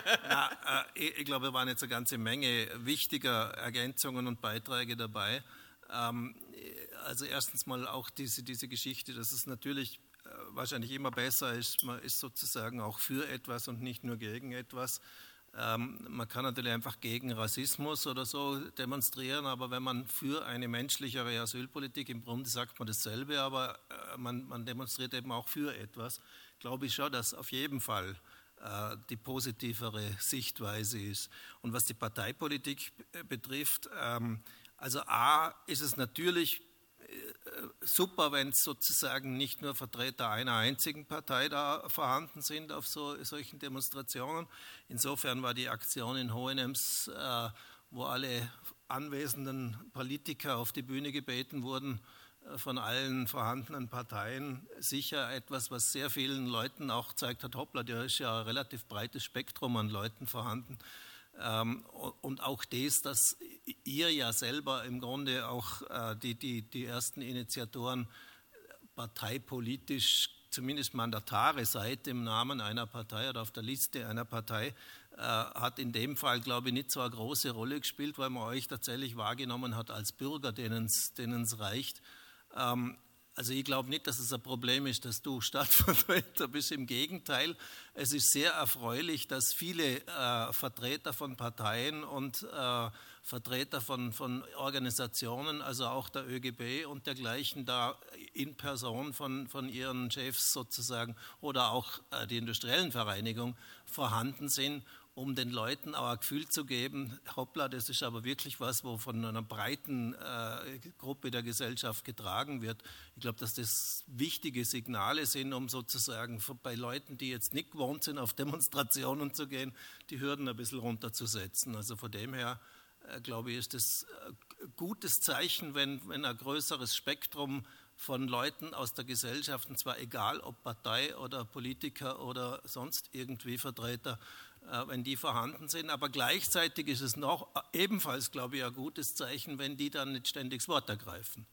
ja, äh, ich glaube, es waren jetzt eine ganze Menge wichtiger Ergänzungen und Beiträge dabei. Ähm, also erstens mal auch diese, diese Geschichte, dass es natürlich äh, wahrscheinlich immer besser ist, man ist sozusagen auch für etwas und nicht nur gegen etwas. Ähm, man kann natürlich einfach gegen Rassismus oder so demonstrieren, aber wenn man für eine menschlichere Asylpolitik, im Grunde sagt man dasselbe, aber äh, man, man demonstriert eben auch für etwas, glaube ich schon, dass auf jeden Fall äh, die positivere Sichtweise ist. Und was die Parteipolitik betrifft, ähm, also A, ist es natürlich super, wenn es sozusagen nicht nur Vertreter einer einzigen Partei da vorhanden sind auf so, solchen Demonstrationen. Insofern war die Aktion in Hohenems, äh, wo alle anwesenden Politiker auf die Bühne gebeten wurden, äh, von allen vorhandenen Parteien, sicher etwas, was sehr vielen Leuten auch gezeigt hat, hoppla, da ist ja ein relativ breites Spektrum an Leuten vorhanden. Ähm, und auch das, dass ihr ja selber im Grunde auch äh, die, die, die ersten Initiatoren parteipolitisch zumindest Mandatare seid im Namen einer Partei oder auf der Liste einer Partei, äh, hat in dem Fall, glaube ich, nicht so eine große Rolle gespielt, weil man euch tatsächlich wahrgenommen hat als Bürger, denen es reicht. Ähm, Also ich glaube nicht, dass es ein Problem ist, dass du Stadtvertreter bist. Im Gegenteil, es ist sehr erfreulich, dass viele äh, Vertreter von Parteien und äh, Vertreter von, von Organisationen, also auch der ÖGB und dergleichen, da in Person von, von ihren Chefs sozusagen oder auch äh, die industriellen Vereinigung vorhanden sind, um den Leuten auch ein Gefühl zu geben, hoppla, das ist aber wirklich was, wo von einer breiten äh, Gruppe der Gesellschaft getragen wird. Ich glaube, dass das wichtige Signale sind, um sozusagen bei Leuten, die jetzt nicht gewohnt sind, auf Demonstrationen zu gehen, die Hürden ein bisschen runterzusetzen. Also von dem her, äh, glaube ich, ist das ein gutes Zeichen, wenn, wenn ein größeres Spektrum von Leuten aus der Gesellschaft, und zwar egal ob Partei oder Politiker oder sonst irgendwie Vertreter, wenn die vorhanden sind. Aber gleichzeitig ist es noch ebenfalls, glaube ich, ein gutes Zeichen, wenn die dann nicht ständig das Wort ergreifen.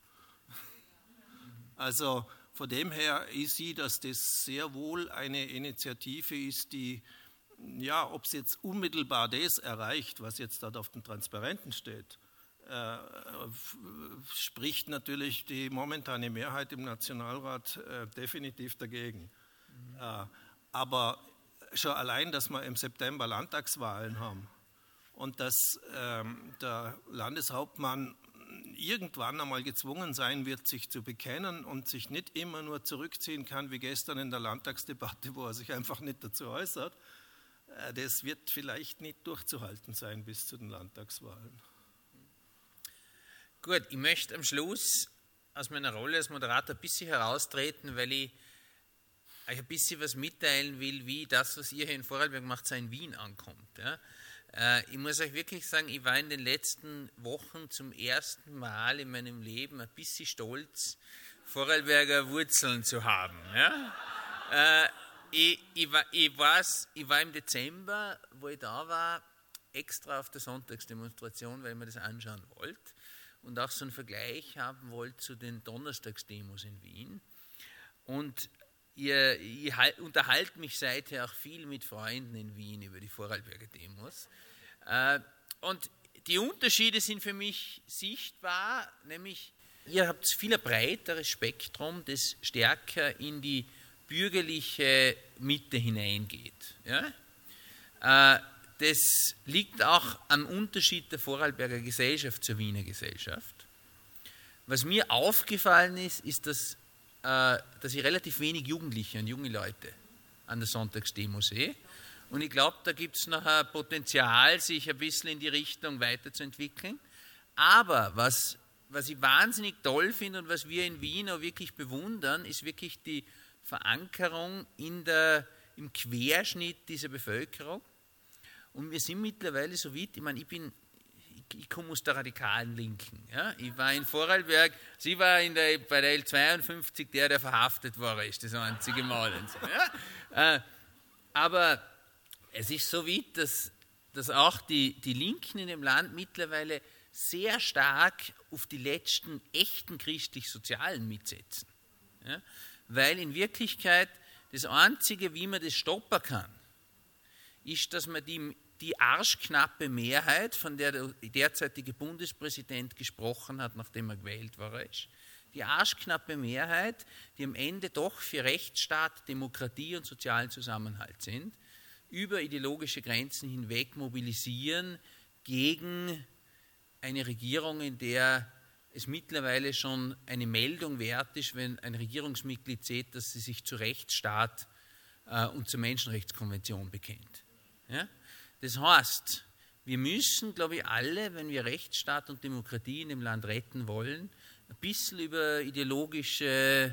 Also von dem her, ich sehe, dass das sehr wohl eine Initiative ist, die, ja, ob es jetzt unmittelbar das erreicht, was jetzt dort auf dem Transparenten steht, äh, spricht natürlich die momentane Mehrheit im Nationalrat äh, definitiv dagegen. Mhm. Äh, aber schon allein, dass wir im September Landtagswahlen haben und dass ähm, der Landeshauptmann irgendwann einmal gezwungen sein wird, sich zu bekennen und sich nicht immer nur zurückziehen kann, wie gestern in der Landtagsdebatte, wo er sich einfach nicht dazu äußert, äh, das wird vielleicht nicht durchzuhalten sein bis zu den Landtagswahlen. Gut, ich möchte am Schluss aus meiner Rolle als Moderator ein bisschen heraustreten, weil ich euch ein bisschen was mitteilen will, wie das, was ihr hier in Vorarlberg macht, in Wien ankommt. Ja. Äh, ich muss euch wirklich sagen, ich war in den letzten Wochen zum ersten Mal in meinem Leben ein bisschen stolz, Vorarlberger Wurzeln zu haben. Ja. Äh, ich, ich, war, ich, war's, ich war im Dezember, wo ich da war, extra auf der Sonntagsdemonstration, weil ich mir das anschauen wollte und auch so einen Vergleich haben wollte zu den Donnerstagsdemos in Wien. Und Ihr, ihr unterhaltet mich seither auch viel mit Freunden in Wien über die Vorarlberger Demos. Äh, und die Unterschiede sind für mich sichtbar, nämlich ihr habt viel ein breiteres Spektrum, das stärker in die bürgerliche Mitte hineingeht. Ja? Äh, das liegt auch am Unterschied der Vorarlberger Gesellschaft zur Wiener Gesellschaft. Was mir aufgefallen ist, ist, dass dass ich relativ wenig Jugendliche und junge Leute an der Sonntagsdemo sehe. Und ich glaube, da gibt es noch ein Potenzial, sich ein bisschen in die Richtung weiterzuentwickeln. Aber was, was ich wahnsinnig toll finde und was wir in Wien auch wirklich bewundern, ist wirklich die Verankerung in der, im Querschnitt dieser Bevölkerung. Und wir sind mittlerweile so weit, ich meine, ich bin, ich ich komme aus der radikalen Linken. Ja? Ich war in Vorarlberg, sie war in der, bei der L zweiundfünfzig der, der verhaftet war, ist das einzige Mal. Und so, ja? äh, aber es ist so weit, dass, dass auch die, die Linken in dem Land mittlerweile sehr stark auf die letzten echten christlich-sozialen mitsetzen. Ja? Weil in Wirklichkeit das Einzige, wie man das stoppen kann, ist, dass man die, die arschknappe Mehrheit, von der der derzeitige Bundespräsident gesprochen hat, nachdem er gewählt war, ist, die arschknappe Mehrheit, die am Ende doch für Rechtsstaat, Demokratie und sozialen Zusammenhalt sind, über ideologische Grenzen hinweg mobilisieren gegen eine Regierung, in der es mittlerweile schon eine Meldung wert ist, wenn ein Regierungsmitglied sieht, dass sie sich zu Rechtsstaat äh, und zur Menschenrechtskonvention bekennt. Ja? Das heißt, wir müssen, glaube ich, alle, wenn wir Rechtsstaat und Demokratie in dem Land retten wollen, ein bisschen über ideologische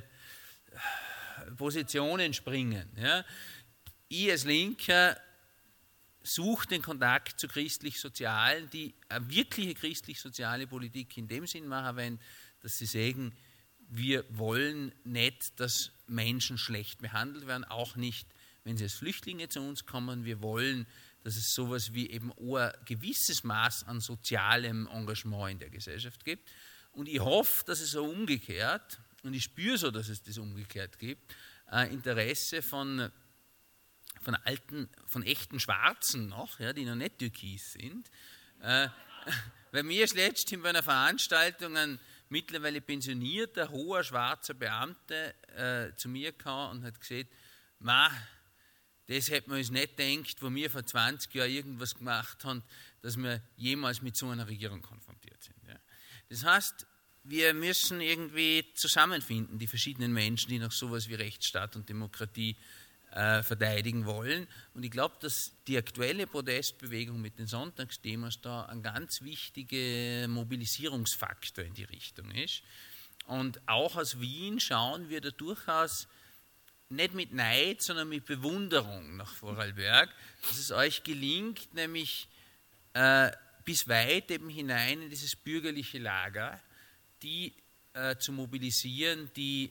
Positionen springen. Ja? Ich als Linker suche den Kontakt zu christlich-sozialen, die eine wirkliche christlich-soziale Politik in dem Sinn machen wollen, dass sie sagen, wir wollen nicht, dass Menschen schlecht behandelt werden, auch nicht, wenn sie als Flüchtlinge zu uns kommen. Wir wollen, dass es sowas wie eben auch ein gewisses Maß an sozialem Engagement in der Gesellschaft gibt. Und ich hoffe, dass es so umgekehrt, und ich spüre so, dass es das umgekehrt gibt, ein Interesse von von alten, von echten Schwarzen noch, ja, die noch nicht türkis sind. Äh, weil mir ist letztens bei einer Veranstaltung ein mittlerweile pensionierter, hoher, schwarzer Beamter äh, zu mir kam und hat gesagt, ma, das hätte man uns nicht gedacht, wo wir vor zwanzig Jahren irgendwas gemacht haben, dass wir jemals mit so einer Regierung konfrontiert sind. Ja. Das heißt, wir müssen irgendwie zusammenfinden, die verschiedenen Menschen, die noch sowas wie Rechtsstaat und Demokratie verteidigen wollen. Und ich glaube, dass die aktuelle Protestbewegung mit den Sonntagsdemos da ein ganz wichtiger Mobilisierungsfaktor in die Richtung ist. Und auch aus Wien schauen wir da durchaus nicht mit Neid, sondern mit Bewunderung nach Vorarlberg, dass es euch gelingt, nämlich äh, bis weit eben hinein in dieses bürgerliche Lager, die äh, zu mobilisieren, die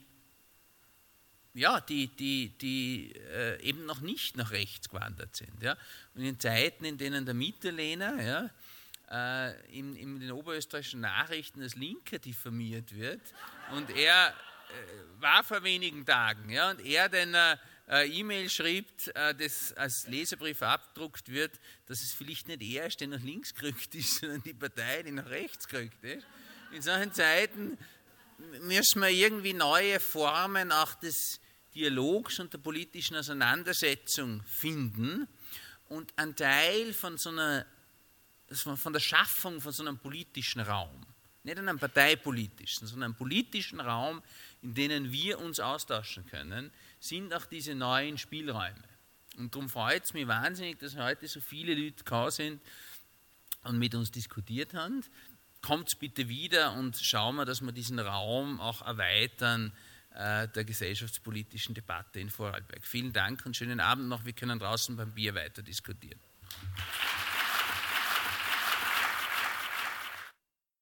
ja, die, die, die äh, eben noch nicht nach rechts gewandert sind. Ja? Und in Zeiten, in denen der Mitterlehner ja, äh, in, in den oberösterreichischen Nachrichten als Linker diffamiert wird und er äh, war vor wenigen Tagen, ja, und er dann äh, äh, E-Mail schreibt, äh, das als Leserbrief abgedruckt wird, dass es vielleicht nicht er ist, der nach links gerückt ist, sondern die Partei, die nach rechts gerückt ist. In solchen Zeiten müssen wir irgendwie neue Formen auch des Dialogs und der politischen Auseinandersetzung finden und ein Teil von so einer, von der Schaffung von so einem politischen Raum, nicht einem parteipolitischen, sondern einem politischen Raum, in dem wir uns austauschen können, sind auch diese neuen Spielräume. Und darum freut es mich wahnsinnig, dass heute so viele Leute da sind und mit uns diskutiert haben. Kommt bitte wieder und schauen wir, dass wir diesen Raum auch erweitern äh, der gesellschaftspolitischen Debatte in Vorarlberg. Vielen Dank und schönen Abend noch. Wir können draußen beim Bier weiter diskutieren.